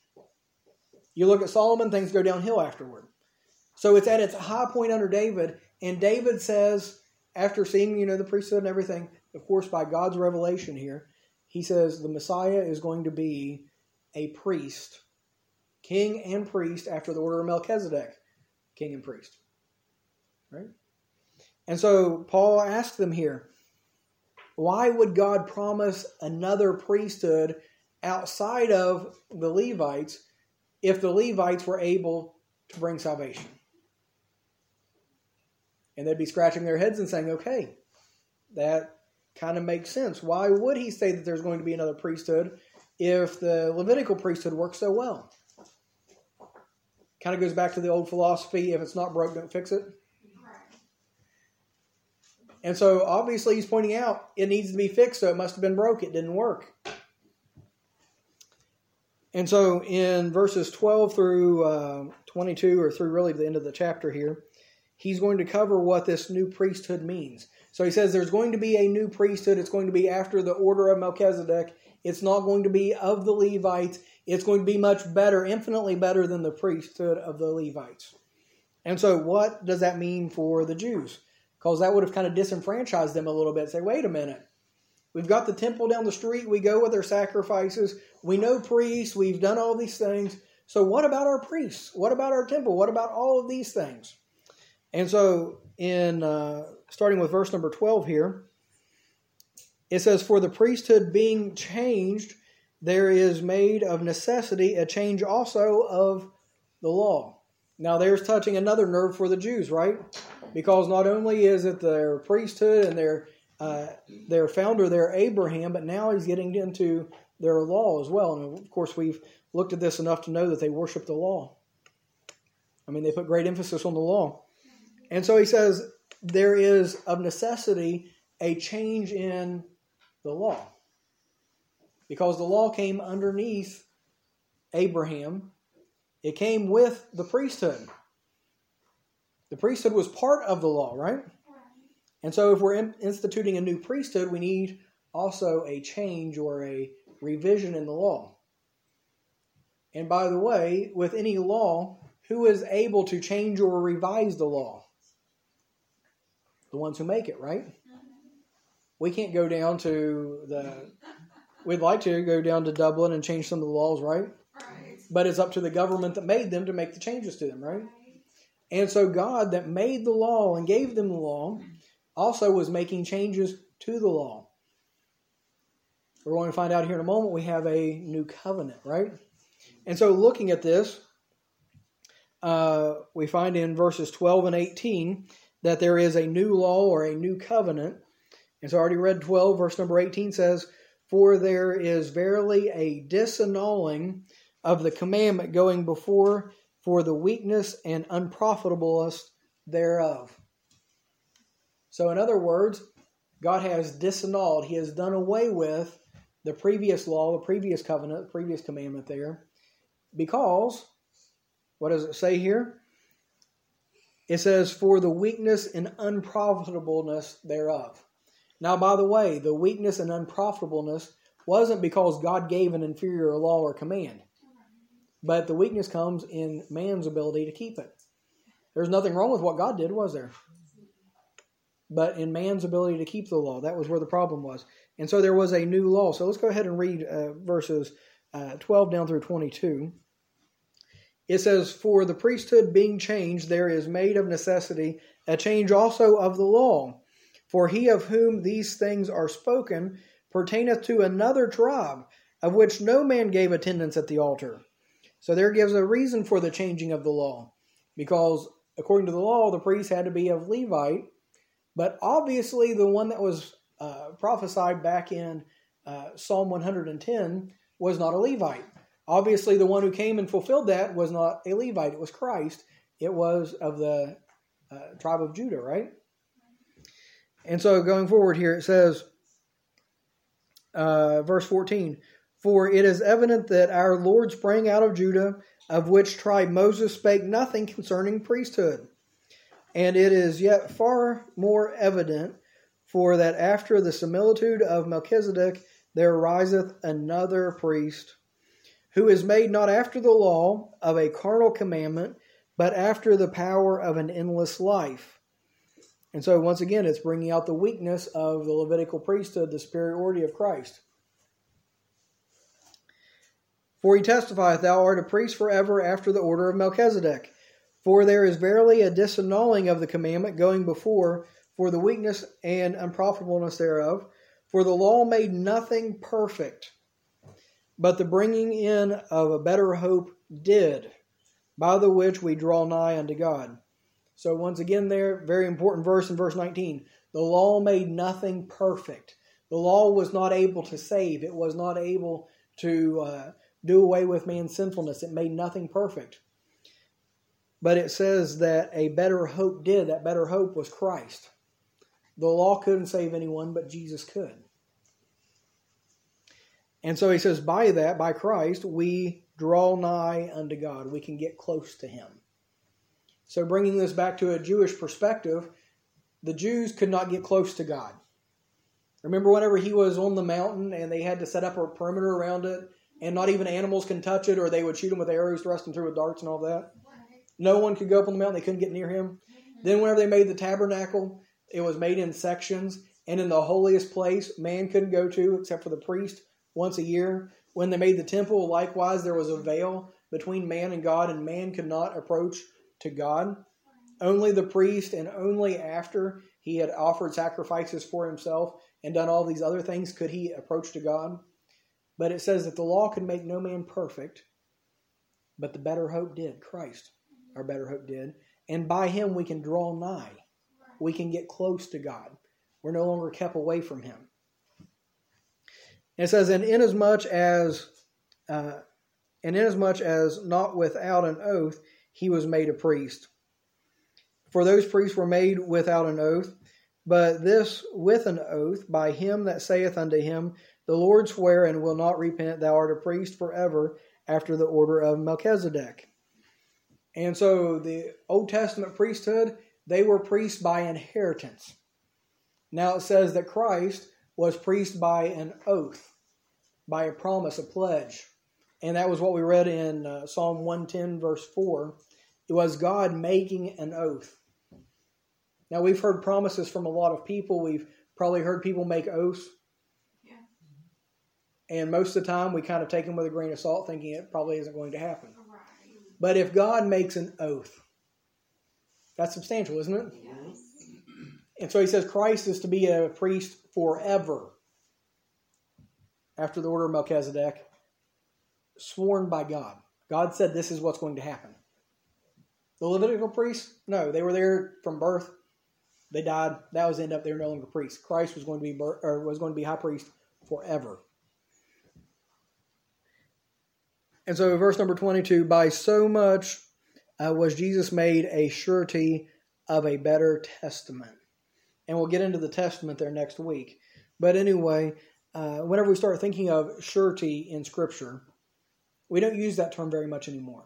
You look at Solomon, things go downhill afterward. So it's at its high point under David, and David says, after seeing, you know, the priesthood and everything, of course, by God's revelation here, he says the Messiah is going to be a priest, king and priest after the order of Melchizedek, king and priest. Right? And so Paul asks them here, why would God promise another priesthood outside of the Levites if the Levites were able to bring salvation? And they'd be scratching their heads and saying, okay, that kind of makes sense. Why would he say that there's going to be another priesthood if the Levitical priesthood works so well? Kind of goes back to the old philosophy, if it's not broke, don't fix it. And so obviously he's pointing out it needs to be fixed, so it must have been broke. It didn't work. And so in verses twelve through uh, twenty-two, or through really the end of the chapter here, he's going to cover what this new priesthood means. So he says there's going to be a new priesthood. It's going to be after the order of Melchizedek. It's not going to be of the Levites. It's going to be much better, infinitely better than the priesthood of the Levites. And so what does that mean for the Jews? Because that would have kind of disenfranchised them a little bit. Say, wait a minute. We've got the temple down the street. We go with our sacrifices. We know priests. We've done all these things. So what about our priests? What about our temple? What about all of these things? And so in uh, starting with verse number twelve here, it says, for the priesthood being changed, there is made of necessity a change also of the law. Now there's touching another nerve for the Jews, right? Because not only is it their priesthood and their uh, their founder, their Abraham, but now he's getting into their law as well. And of course, we've looked at this enough to know that they worship the law. I mean, they put great emphasis on the law. And so he says there is of necessity a change in the law. Because the law came underneath Abraham. It came with the priesthood. The priesthood was part of the law, right? And so if we're in, instituting a new priesthood, we need also a change or a revision in the law. And by the way, with any law, who is able to change or revise the law? The ones who make it, right? We can't go down to the... We'd like to go down to Dublin and change some of the laws, right? Right. But it's up to the government that made them to make the changes to them, right? Right. And so God that made the law and gave them the law also was making changes to the law. We're going to find out here in a moment we have a new covenant, right? And so looking at this, uh, we find in verses twelve and eighteen that there is a new law or a new covenant. And so I already read twelve, verse number eighteen says, for there is verily a disannulling of the commandment going before for the weakness and unprofitableness thereof. So in other words, God has disannulled, He has done away with the previous law, the previous covenant, the previous commandment there. Because, what does it say here? It says, for the weakness and unprofitableness thereof. Now, by the way, the weakness and unprofitableness wasn't because God gave an inferior law or command. But the weakness comes in man's ability to keep it. There's nothing wrong with what God did, was there? But in man's ability to keep the law, that was where the problem was. And so there was a new law. So let's go ahead and read uh, verses uh, twelve down through twenty-two. It says, for the priesthood being changed, there is made of necessity a change also of the law. For he of whom these things are spoken pertaineth to another tribe, of which no man gave attendance at the altar. So there gives a reason for the changing of the law. Because according to the law, the priest had to be of Levite. But obviously the one that was uh, prophesied back in uh, Psalm one hundred ten was not a Levite. Obviously the one who came and fulfilled that was not a Levite. It was Christ. It was of the uh, tribe of Judah, right? And so going forward here, it says, uh, verse fourteen, for it is evident that our Lord sprang out of Judah, of which tribe Moses spake nothing concerning priesthood. And it is yet far more evident, for that after the similitude of Melchizedek there ariseth another priest, who is made not after the law of a carnal commandment, but after the power of an endless life. And so once again, it's bringing out the weakness of the Levitical priesthood, the superiority of Christ. For he testifieth, thou art a priest forever after the order of Melchizedek. For there is verily a disannulling of the commandment going before for the weakness and unprofitableness thereof. For the law made nothing perfect, but the bringing in of a better hope did, by the which we draw nigh unto God. So once again there, very important verse in verse nineteen. The law made nothing perfect. The law was not able to save. It was not able to uh, do away with man's sinfulness. It made nothing perfect. But it says that a better hope did. That better hope was Christ. The law couldn't save anyone, but Jesus could. And so he says, by that, by Christ, we draw nigh unto God. We can get close to him. So bringing this back to a Jewish perspective, the Jews could not get close to God. Remember whenever he was on the mountain and they had to set up a perimeter around it, and not even animals can touch it, or they would shoot him with arrows, thrust him through with darts and all that? No one could go up on the mountain. They couldn't get near him. Then whenever they made the tabernacle, it was made in sections. And in the holiest place, man couldn't go to except for the priest once a year. When they made the temple, likewise, there was a veil between man and God, and man could not approach to God. Only the priest, and only after he had offered sacrifices for himself and done all these other things, could he approach to God. But it says that the law could make no man perfect, but the better hope did. Christ, our better hope did. And by him we can draw nigh. We can get close to God. We're no longer kept away from him. And it says, and inasmuch as, uh, and inasmuch as not without an oath he was made a priest. For those priests were made without an oath, but this with an oath, by him that saith unto him, the Lord swear and will not repent, thou art a priest forever, after the order of Melchizedek. And so the Old Testament priesthood, they were priests by inheritance. Now it says that Christ was priest by an oath, by a promise, a pledge. And that was what we read in uh, Psalm one ten, verse four. It was God making an oath. Now we've heard promises from a lot of people. We've probably heard people make oaths. Yeah. And most of the time we kind of take them with a grain of salt, thinking it probably isn't going to happen. Right. But if God makes an oath, that's substantial, isn't it? Yes. And so he says Christ is to be a priest forever, after the order of Melchizedek, sworn by God. God said this is what's going to happen. The Levitical priests, no, they were there from birth. They died. That was the end up. They were no longer priests. Christ was going to be or was going to be high priest forever. And so, verse number twenty-two: by so much uh, was Jesus made a surety of a better testament. And we'll get into the testament there next week. But anyway, uh, whenever we start thinking of surety in Scripture, we don't use that term very much anymore.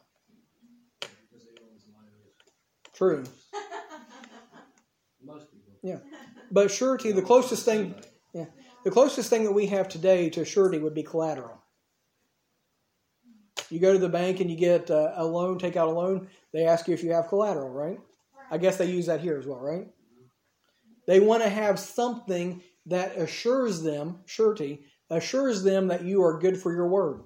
True. Most people. Yeah. But surety, the closest thing, yeah, the closest thing that we have today to surety would be collateral. You go to the bank and you get uh, a loan, take out a loan. They ask you if you have collateral, right? I guess they use that here as well, right? They want to have something that assures them, surety, assures them that you are good for your word.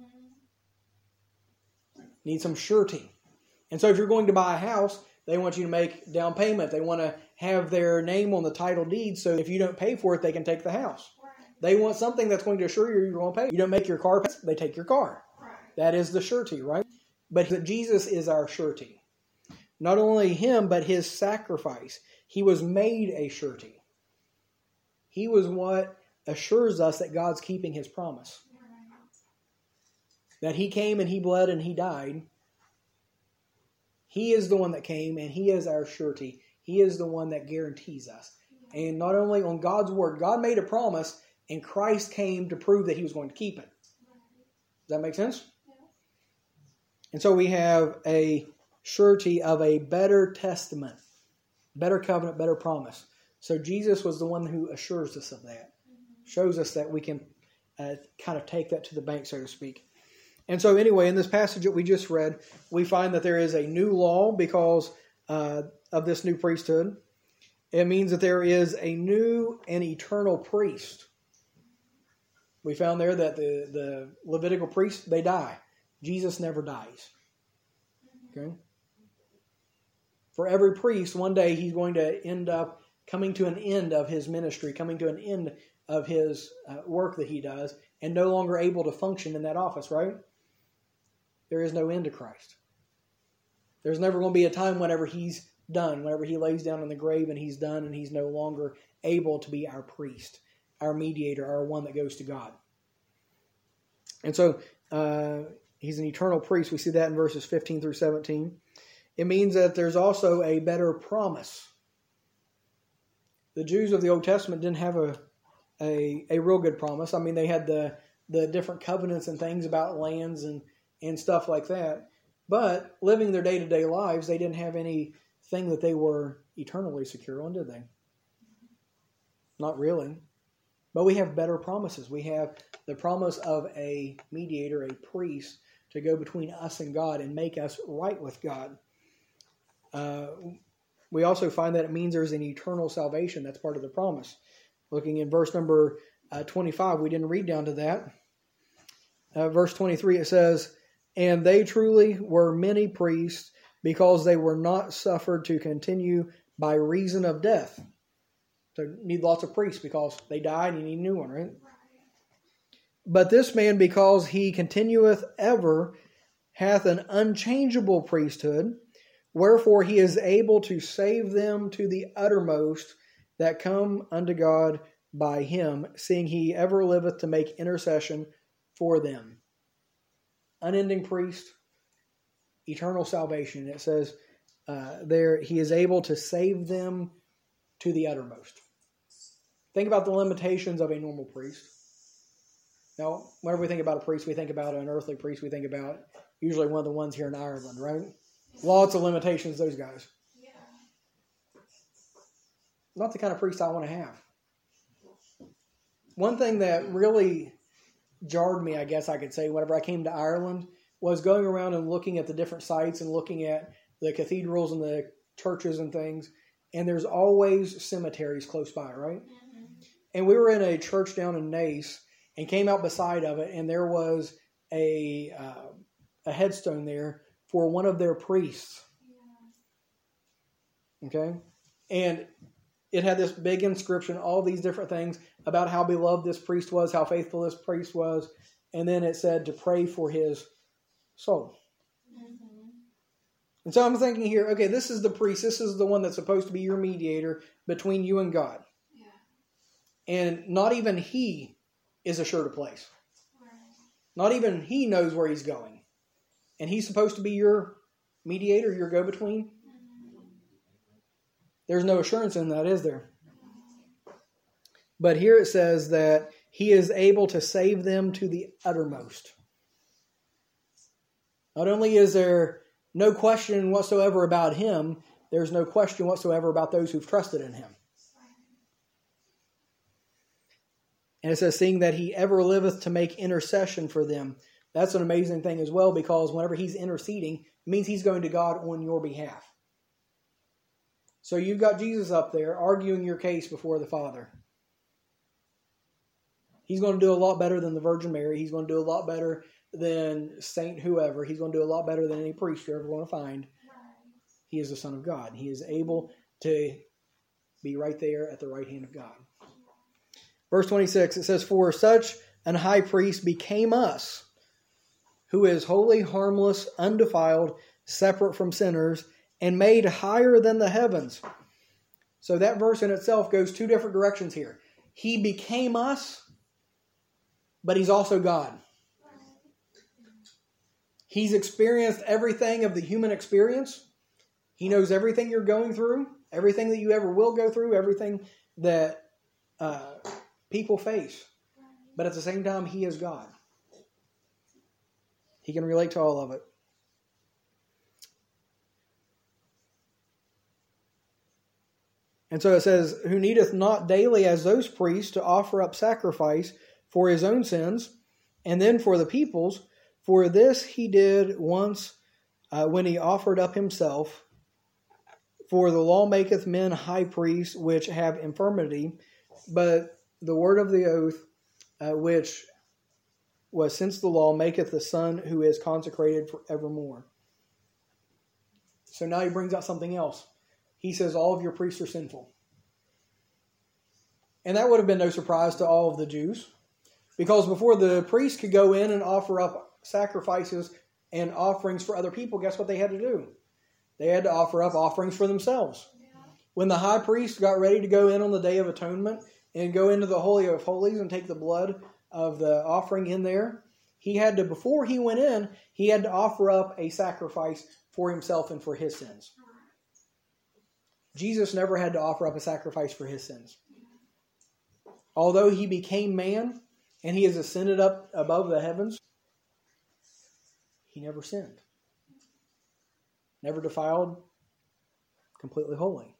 Need some surety. And so if you're going to buy a house, they want you to make down payment. They want to have their name on the title deed, so if you don't pay for it, they can take the house. They want something that's going to assure you you're going to pay. You don't make your car pay, they take your car. That is the surety, right? But Jesus is our surety. Not only him, but his sacrifice. He was made a surety. He was what assures us that God's keeping his promise. That he came and he bled and he died. He is the one that came and he is our surety. He is the one that guarantees us. And not only on God's word, God made a promise and Christ came to prove that he was going to keep it. Does that make sense? And so we have a surety of a better testament, better covenant, better promise. So Jesus was the one who assures us of that, shows us that we can uh, kind of take that to the bank, so to speak. And so anyway, in this passage that we just read, we find that there is a new law because uh, of this new priesthood. It means that there is a new and eternal priest. We found there that the, the Levitical priests, they die. Jesus never dies. Okay? For every priest, one day he's going to end up coming to an end of his ministry, coming to an end of his uh, work that he does, and no longer able to function in that office, right? There is no end to Christ. There's never going to be a time whenever he's done, whenever he lays down in the grave and he's done and he's no longer able to be our priest, our mediator, our one that goes to God. And so uh, he's an eternal priest. We see that in verses fifteen through seventeen. It means that there's also a better promise. The Jews of the Old Testament didn't have a a, a real good promise. I mean, they had the, the different covenants and things about lands and, and stuff like that. But living their day-to-day lives, they didn't have anything that they were eternally secure on, did they? Not really. But we have better promises. We have the promise of a mediator, a priest, to go between us and God and make us right with God. Uh, we also find that it means there's an eternal salvation. That's part of the promise. Looking in verse number uh, twenty-five, we didn't read down to that. Uh, verse twenty-three, it says, "And they truly were many priests, because they were not suffered to continue by reason of death." So you need lots of priests because they died and you need a new one, right? "But this man, because he continueth ever, hath an unchangeable priesthood, wherefore he is able to save them to the uttermost that come unto God by him, seeing he ever liveth to make intercession for them." Unending priest, eternal salvation. It says uh, there, he is able to save them to the uttermost. Think about the limitations of a normal priest. Now, whenever we think about a priest, we think about an earthly priest. We think about usually one of the ones here in Ireland, right? Lots of limitations, those guys. Yeah. Not the kind of priest I want to have. One thing that really jarred me, I guess I could say, whenever I came to Ireland, was going around and looking at the different sites and looking at the cathedrals and the churches and things. And there's always cemeteries close by, right? Mm-hmm. And we were in a church down in Naas and came out beside of it, and there was a uh, a headstone there for one of their priests. Yeah. Okay? And it had this big inscription, all these different things about how beloved this priest was, how faithful this priest was, and then it said to pray for his soul. Mm-hmm. And so I'm thinking here, okay, this is the priest, this is the one that's supposed to be your mediator between you and God. Yeah. And not even he is assured a place. Right. Not even he knows where he's going. And he's supposed to be your mediator, your go-between. There's no assurance in that, is there? But here it says that he is able to save them to the uttermost. Not only is there no question whatsoever about him, there's no question whatsoever about those who've trusted in him. And it says, seeing that he ever liveth to make intercession for them. That's an amazing thing as well, because whenever he's interceding, it means he's going to God on your behalf. So you've got Jesus up there arguing your case before the Father. He's going to do a lot better than the Virgin Mary. He's going to do a lot better than Saint whoever. He's going to do a lot better than any priest you're ever going to find. He is the Son of God. He is able to be right there at the right hand of God. Verse twenty-six, it says, "For such an high priest became us, who is holy, harmless, undefiled, separate from sinners, and made higher than the heavens." So that verse in itself goes two different directions here. He became us, but he's also God. He's experienced everything of the human experience. He knows everything you're going through, everything that you ever will go through, everything that uh, people face. But at the same time, he is God. He can relate to all of it. And so it says, "Who needeth not daily as those priests to offer up sacrifice for his own sins, and then for the people's. For this he did once uh, when he offered up himself. For the law maketh men high priests which have infirmity, but the word of the oath, uh, which was since the law, maketh the Son who is consecrated for evermore." So now he brings out something else. He says all of your priests are sinful. And that would have been no surprise to all of the Jews, because before the priests could go in and offer up sacrifices and offerings for other people, guess what they had to do? They had to offer up offerings for themselves. Yeah. When the high priest got ready to go in on the Day of Atonement and go into the Holy of Holies and take the blood of the offering in there, he had to, before he went in, he had to offer up a sacrifice for himself and for his sins. Jesus never had to offer up a sacrifice for his sins. Although he became man and he has ascended up above the heavens, he never sinned. Never defiled, completely holy.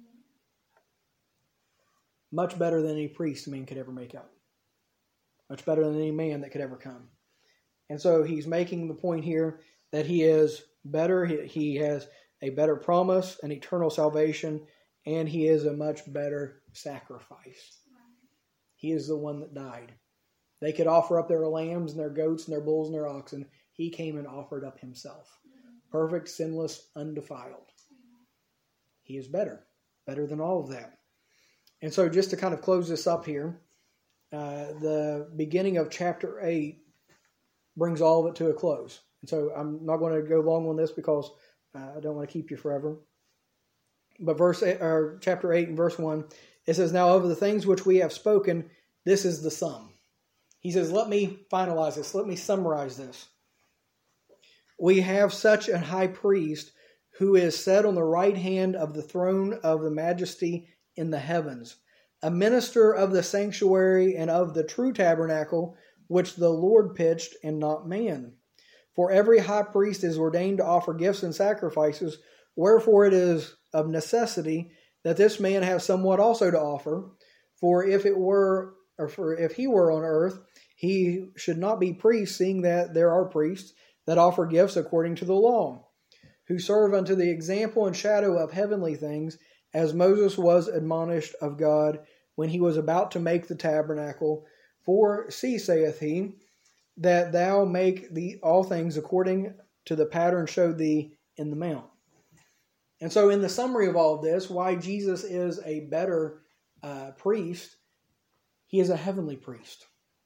Much better than any priest a man could ever make up. Much better than any man that could ever come. And so he's making the point here that he is better. He, he has a better promise, an eternal salvation, and he is a much better sacrifice. He is the one that died. They could offer up their lambs and their goats and their bulls and their oxen. He came and offered up himself. Perfect, sinless, undefiled. He is better. Better than all of that. And so just to kind of close this up here, uh, the beginning of chapter eight brings all of it to a close. And so I'm not going to go long on this because uh, I don't want to keep you forever. But verse eight, or chapter eight and verse one, it says, "Now of the things which we have spoken, this is the sum." He says, let me finalize this. Let me summarize this. "We have such a high priest who is set on the right hand of the throne of the majesty in the heavens, a minister of the sanctuary and of the true tabernacle, which the Lord pitched and not man. For every high priest is ordained to offer gifts and sacrifices, wherefore it is of necessity that this man have somewhat also to offer. For if it were, or for if he were on earth, he should not be priest, seeing that there are priests that offer gifts according to the law, who serve unto the example and shadow of heavenly things, as Moses was admonished of God when he was about to make the tabernacle. For see, saith he, that thou make the all things according to the pattern showed thee in the mount." And so in the summary of all of this, why Jesus is a better uh, priest, he is a heavenly priest.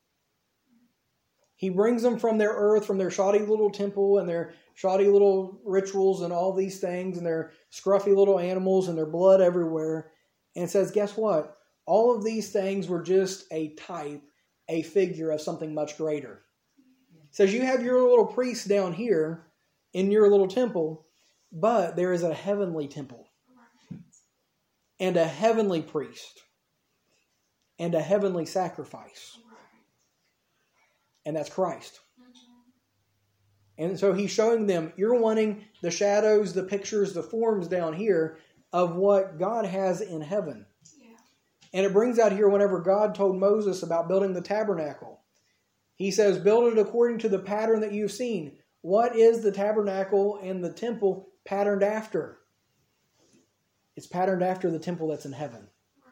He brings them from their earth, from their shoddy little temple and their shoddy little rituals and all these things and their scruffy little animals and their blood everywhere, and says, guess what? All of these things were just a type, a figure of something much greater. It says you have your little priest down here in your little temple, but there is a heavenly temple and a heavenly priest and a heavenly sacrifice. And that's Christ. And so he's showing them, you're wanting the shadows, the pictures, the forms down here of what God has in heaven. Yeah. And it brings out here whenever God told Moses about building the tabernacle. He says, build it according to the pattern that you've seen. What is the tabernacle and the temple patterned after? It's patterned after the temple that's in heaven.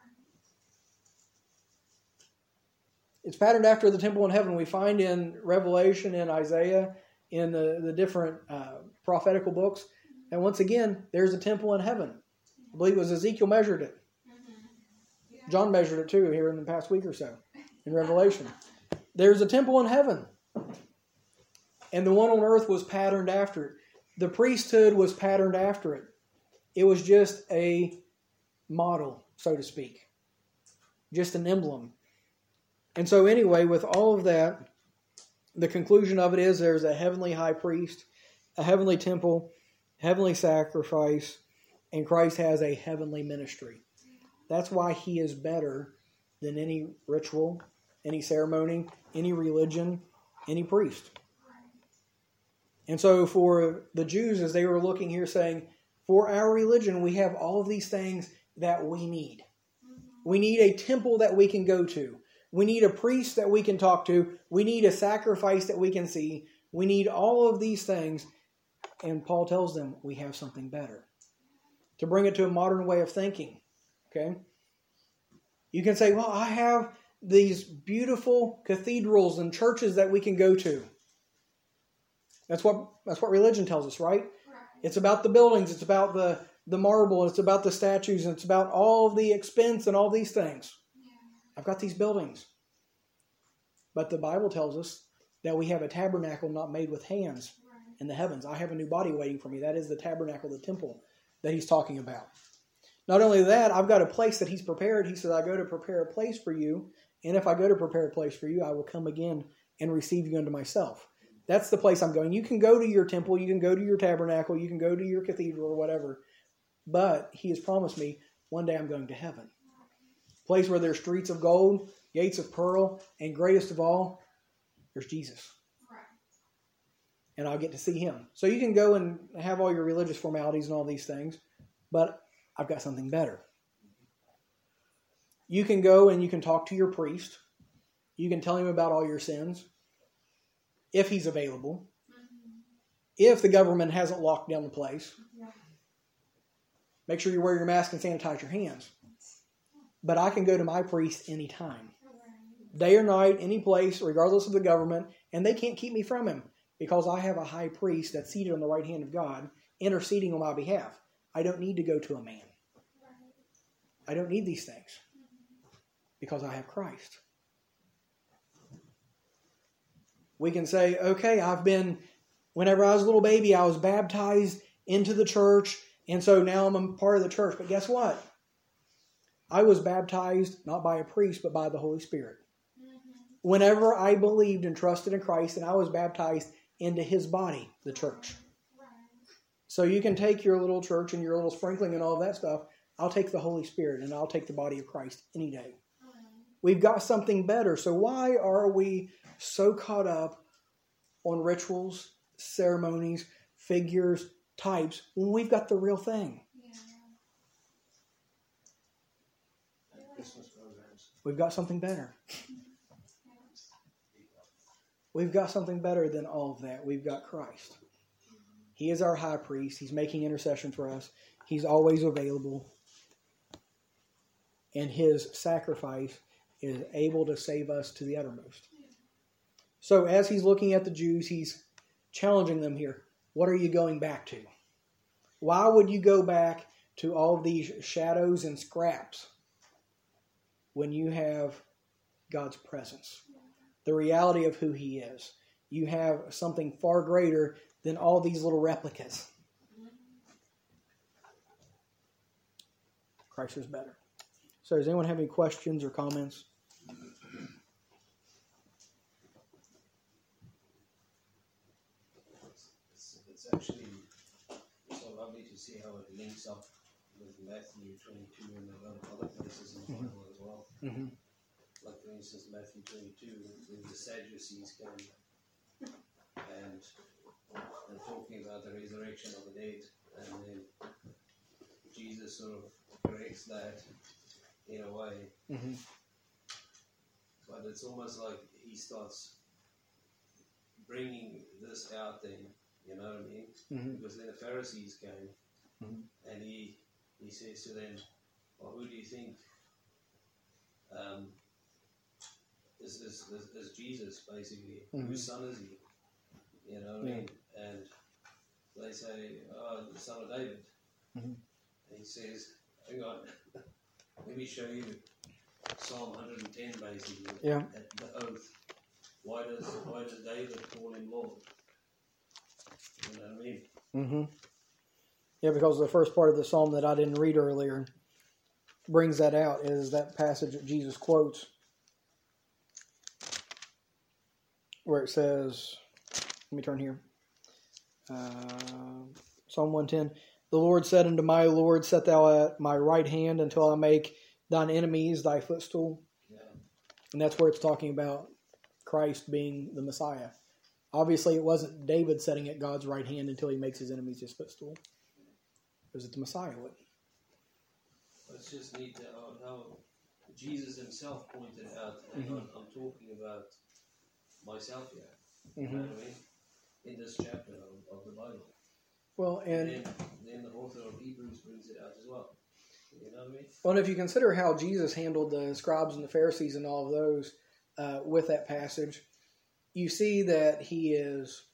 It's patterned after the temple in heaven. We find in Revelation, in Isaiah, in the, the different uh, prophetical books. And once again, there's a temple in heaven. I believe it was Ezekiel measured it. John measured it too here in the past week or so in Revelation. There's a temple in heaven. And the one on earth was patterned after it. The priesthood was patterned after it. It was just a model, so to speak. Just an emblem. And so anyway, with all of that, the conclusion of it is there's a heavenly high priest, a heavenly temple, heavenly sacrifice, and Christ has a heavenly ministry. That's why he is better than any ritual, any ceremony, any religion, any priest. And so for the Jews, as they were looking here saying, for our religion, we have all of these things that we need. We need a temple that we can go to. We need a priest that we can talk to. We need a sacrifice that we can see. We need all of these things. And Paul tells them we have something better. To bring it to a modern way of thinking. Okay? You can say, well, I have these beautiful cathedrals and churches that we can go to. That's what that's what religion tells us, right? It's about the buildings. It's about the, the marble. It's about the statues. And it's about all of the expense and all these things. I've got these buildings. But the Bible tells us that we have a tabernacle not made with hands in the heavens. I have a new body waiting for me. That is the tabernacle, the temple that he's talking about. Not only that, I've got a place that he's prepared. He says, I go to prepare a place for you. And if I go to prepare a place for you, I will come again and receive you unto myself. That's the place I'm going. You can go to your temple, you can go to your tabernacle, you can go to your cathedral or whatever, but he has promised me one day I'm going to heaven. A place where there's streets of gold, gates of pearl, and greatest of all, there's Jesus. And I'll get to see him. So you can go and have all your religious formalities and all these things, but I've got something better. You can go and you can talk to your priest. You can tell him about all your sins, if he's available. Mm-hmm. If the government hasn't locked down the place. Yeah. Make sure you wear your mask and sanitize your hands. But I can go to my priest anytime. Day or night, any place, regardless of the government, and they can't keep me from him because I have a high priest that's seated on the right hand of God, interceding on my behalf. I don't need to go to a man. I don't need these things because I have Christ. We can say, okay, I've been, whenever I was a little baby, I was baptized into the church, and so now I'm a part of the church. But guess what? I was baptized not by a priest, but by the Holy Spirit. Mm-hmm. Whenever I believed and trusted in Christ, and I was baptized into his body, the church. Right. So you can take your little church and your little sprinkling and all that stuff. I'll take the Holy Spirit, and I'll take the body of Christ any day. Right. We've got something better. So why are we so caught up on rituals, ceremonies, figures, types, when we've got the real thing? Yeah. We've got something better. We've got something better than all of that. We've got Christ. He is our high priest. He's making intercession for us. He's always available. And his sacrifice is able to save us to the uttermost. So as he's looking at the Jews, he's challenging them here. What are you going back to? Why would you go back to all of these shadows and scraps when you have God's presence? The reality of who he is. You have something far greater than all these little replicas. Christ is better. So does anyone have any questions or comments? Actually, so lovely to see how it links up with Matthew twenty-two and other places in the Bible mm-hmm. as well. Mm-hmm. Like, for instance, Matthew twenty-two, when the Sadducees came and and talking about the resurrection of the dead, and then Jesus sort of corrects that in a way. Mm-hmm. But it's almost like he starts bringing this out then. You know what I mean? Mm-hmm. Because then the Pharisees came, mm-hmm. and he he says to them, well, who do you think um, is, is, is, is Jesus, basically? Mm-hmm. Whose son is he? You know what yeah. I mean? And they say, oh, the son of David. Mm-hmm. And he says, hang on, let me show you Psalm one hundred ten, basically, yeah. at the oath. Why does, why does David call him Lord? You know what I mean? Mm-hmm. Yeah, because the first part of the psalm that I didn't read earlier brings that out, is that passage that Jesus quotes where it says, let me turn here, uh, Psalm one ten, the Lord said unto my Lord, set thou at my right hand until I make thine enemies thy footstool. Yeah. And that's where it's talking about Christ being the Messiah. Obviously, it wasn't David sitting at God's right hand until he makes his enemies his footstool. It was the Messiah would. It's just neat how, how Jesus himself pointed out, and mm-hmm. I'm, I'm talking about myself here, mm-hmm. you know what I mean? In this chapter of, of the Bible. Well, and, and then, then the author of Hebrews brings it out as well. You know what I mean? Well, and if you consider how Jesus handled the scribes and the Pharisees and all of those uh, with that passage, you see that he is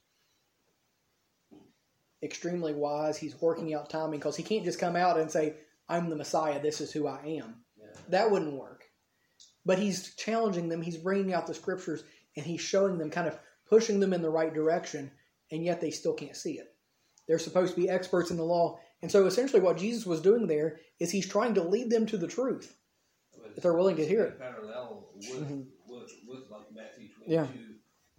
extremely wise. He's working out timing because he can't just come out and say, I'm the Messiah, this is who I am. Yeah. That wouldn't work. But he's challenging them. He's bringing out the scriptures and he's showing them, kind of pushing them in the right direction, and yet they still can't see it. They're supposed to be experts in the law. And so essentially what Jesus was doing there is he's trying to lead them to the truth. But if they're willing to hear it. Parallel with, mm-hmm. with, with like Matthew twenty-two. Yeah.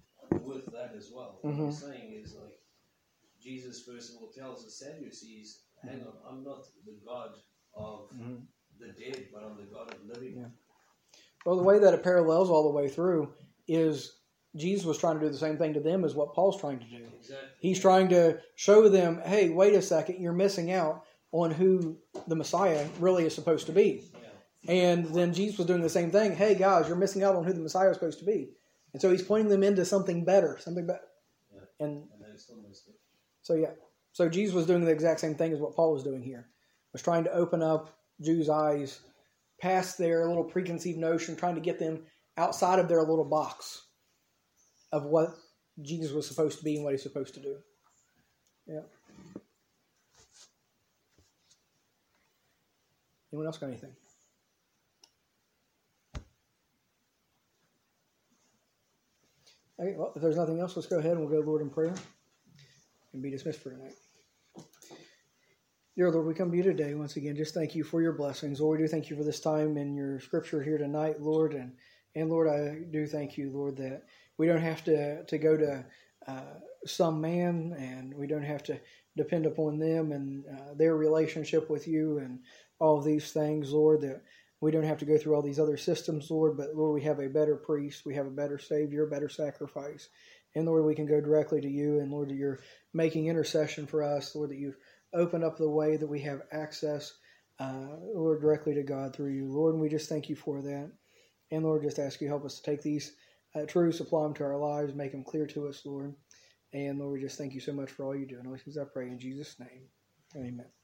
as well. Mm-hmm. What I'm saying is, like, Jesus first of all tells the Sadducees, hang on, I'm not the God of mm-hmm. the dead, but I'm the God of living. Yeah. Well, the way that it parallels all the way through is Jesus was trying to do the same thing to them as what Paul's trying to do. Exactly. He's trying to show them, hey, wait a second, you're missing out on who the Messiah really is supposed to be. Yeah. And then Jesus was doing the same thing. Hey, guys, you're missing out on who the Messiah is supposed to be. And so he's pointing them into something better, something better. Yeah. And, and they still missed it. So, yeah. So Jesus was doing the exact same thing as what Paul was doing here. Was trying to open up Jews' eyes past their little preconceived notion, trying to get them outside of their little box of what Jesus was supposed to be and what he's supposed to do. Yeah. Anyone else got anything? Okay, well, if there's nothing else, let's go ahead and we'll go to the Lord in prayer and be dismissed for tonight. Dear Lord, we come to you today once again. Just thank you for your blessings. Lord, we do thank you for this time in your scripture here tonight, Lord. And, and Lord, I do thank you, Lord, that we don't have to, to go to uh, some man, and we don't have to depend upon them and uh, their relationship with you and all of these things, Lord, that we don't have to go through all these other systems, Lord. But, Lord, we have a better priest. We have a better Savior, a better sacrifice. And, Lord, we can go directly to you. And, Lord, that you're making intercession for us, Lord, that you've open up the way that we have access, uh, Lord, directly to God through you. Lord, and we just thank you for that. And Lord, just ask you to help us to take these uh, truths, apply them to our lives, make them clear to us, Lord. And Lord, we just thank you so much for all you do. And all these things I pray in Jesus' name. Amen.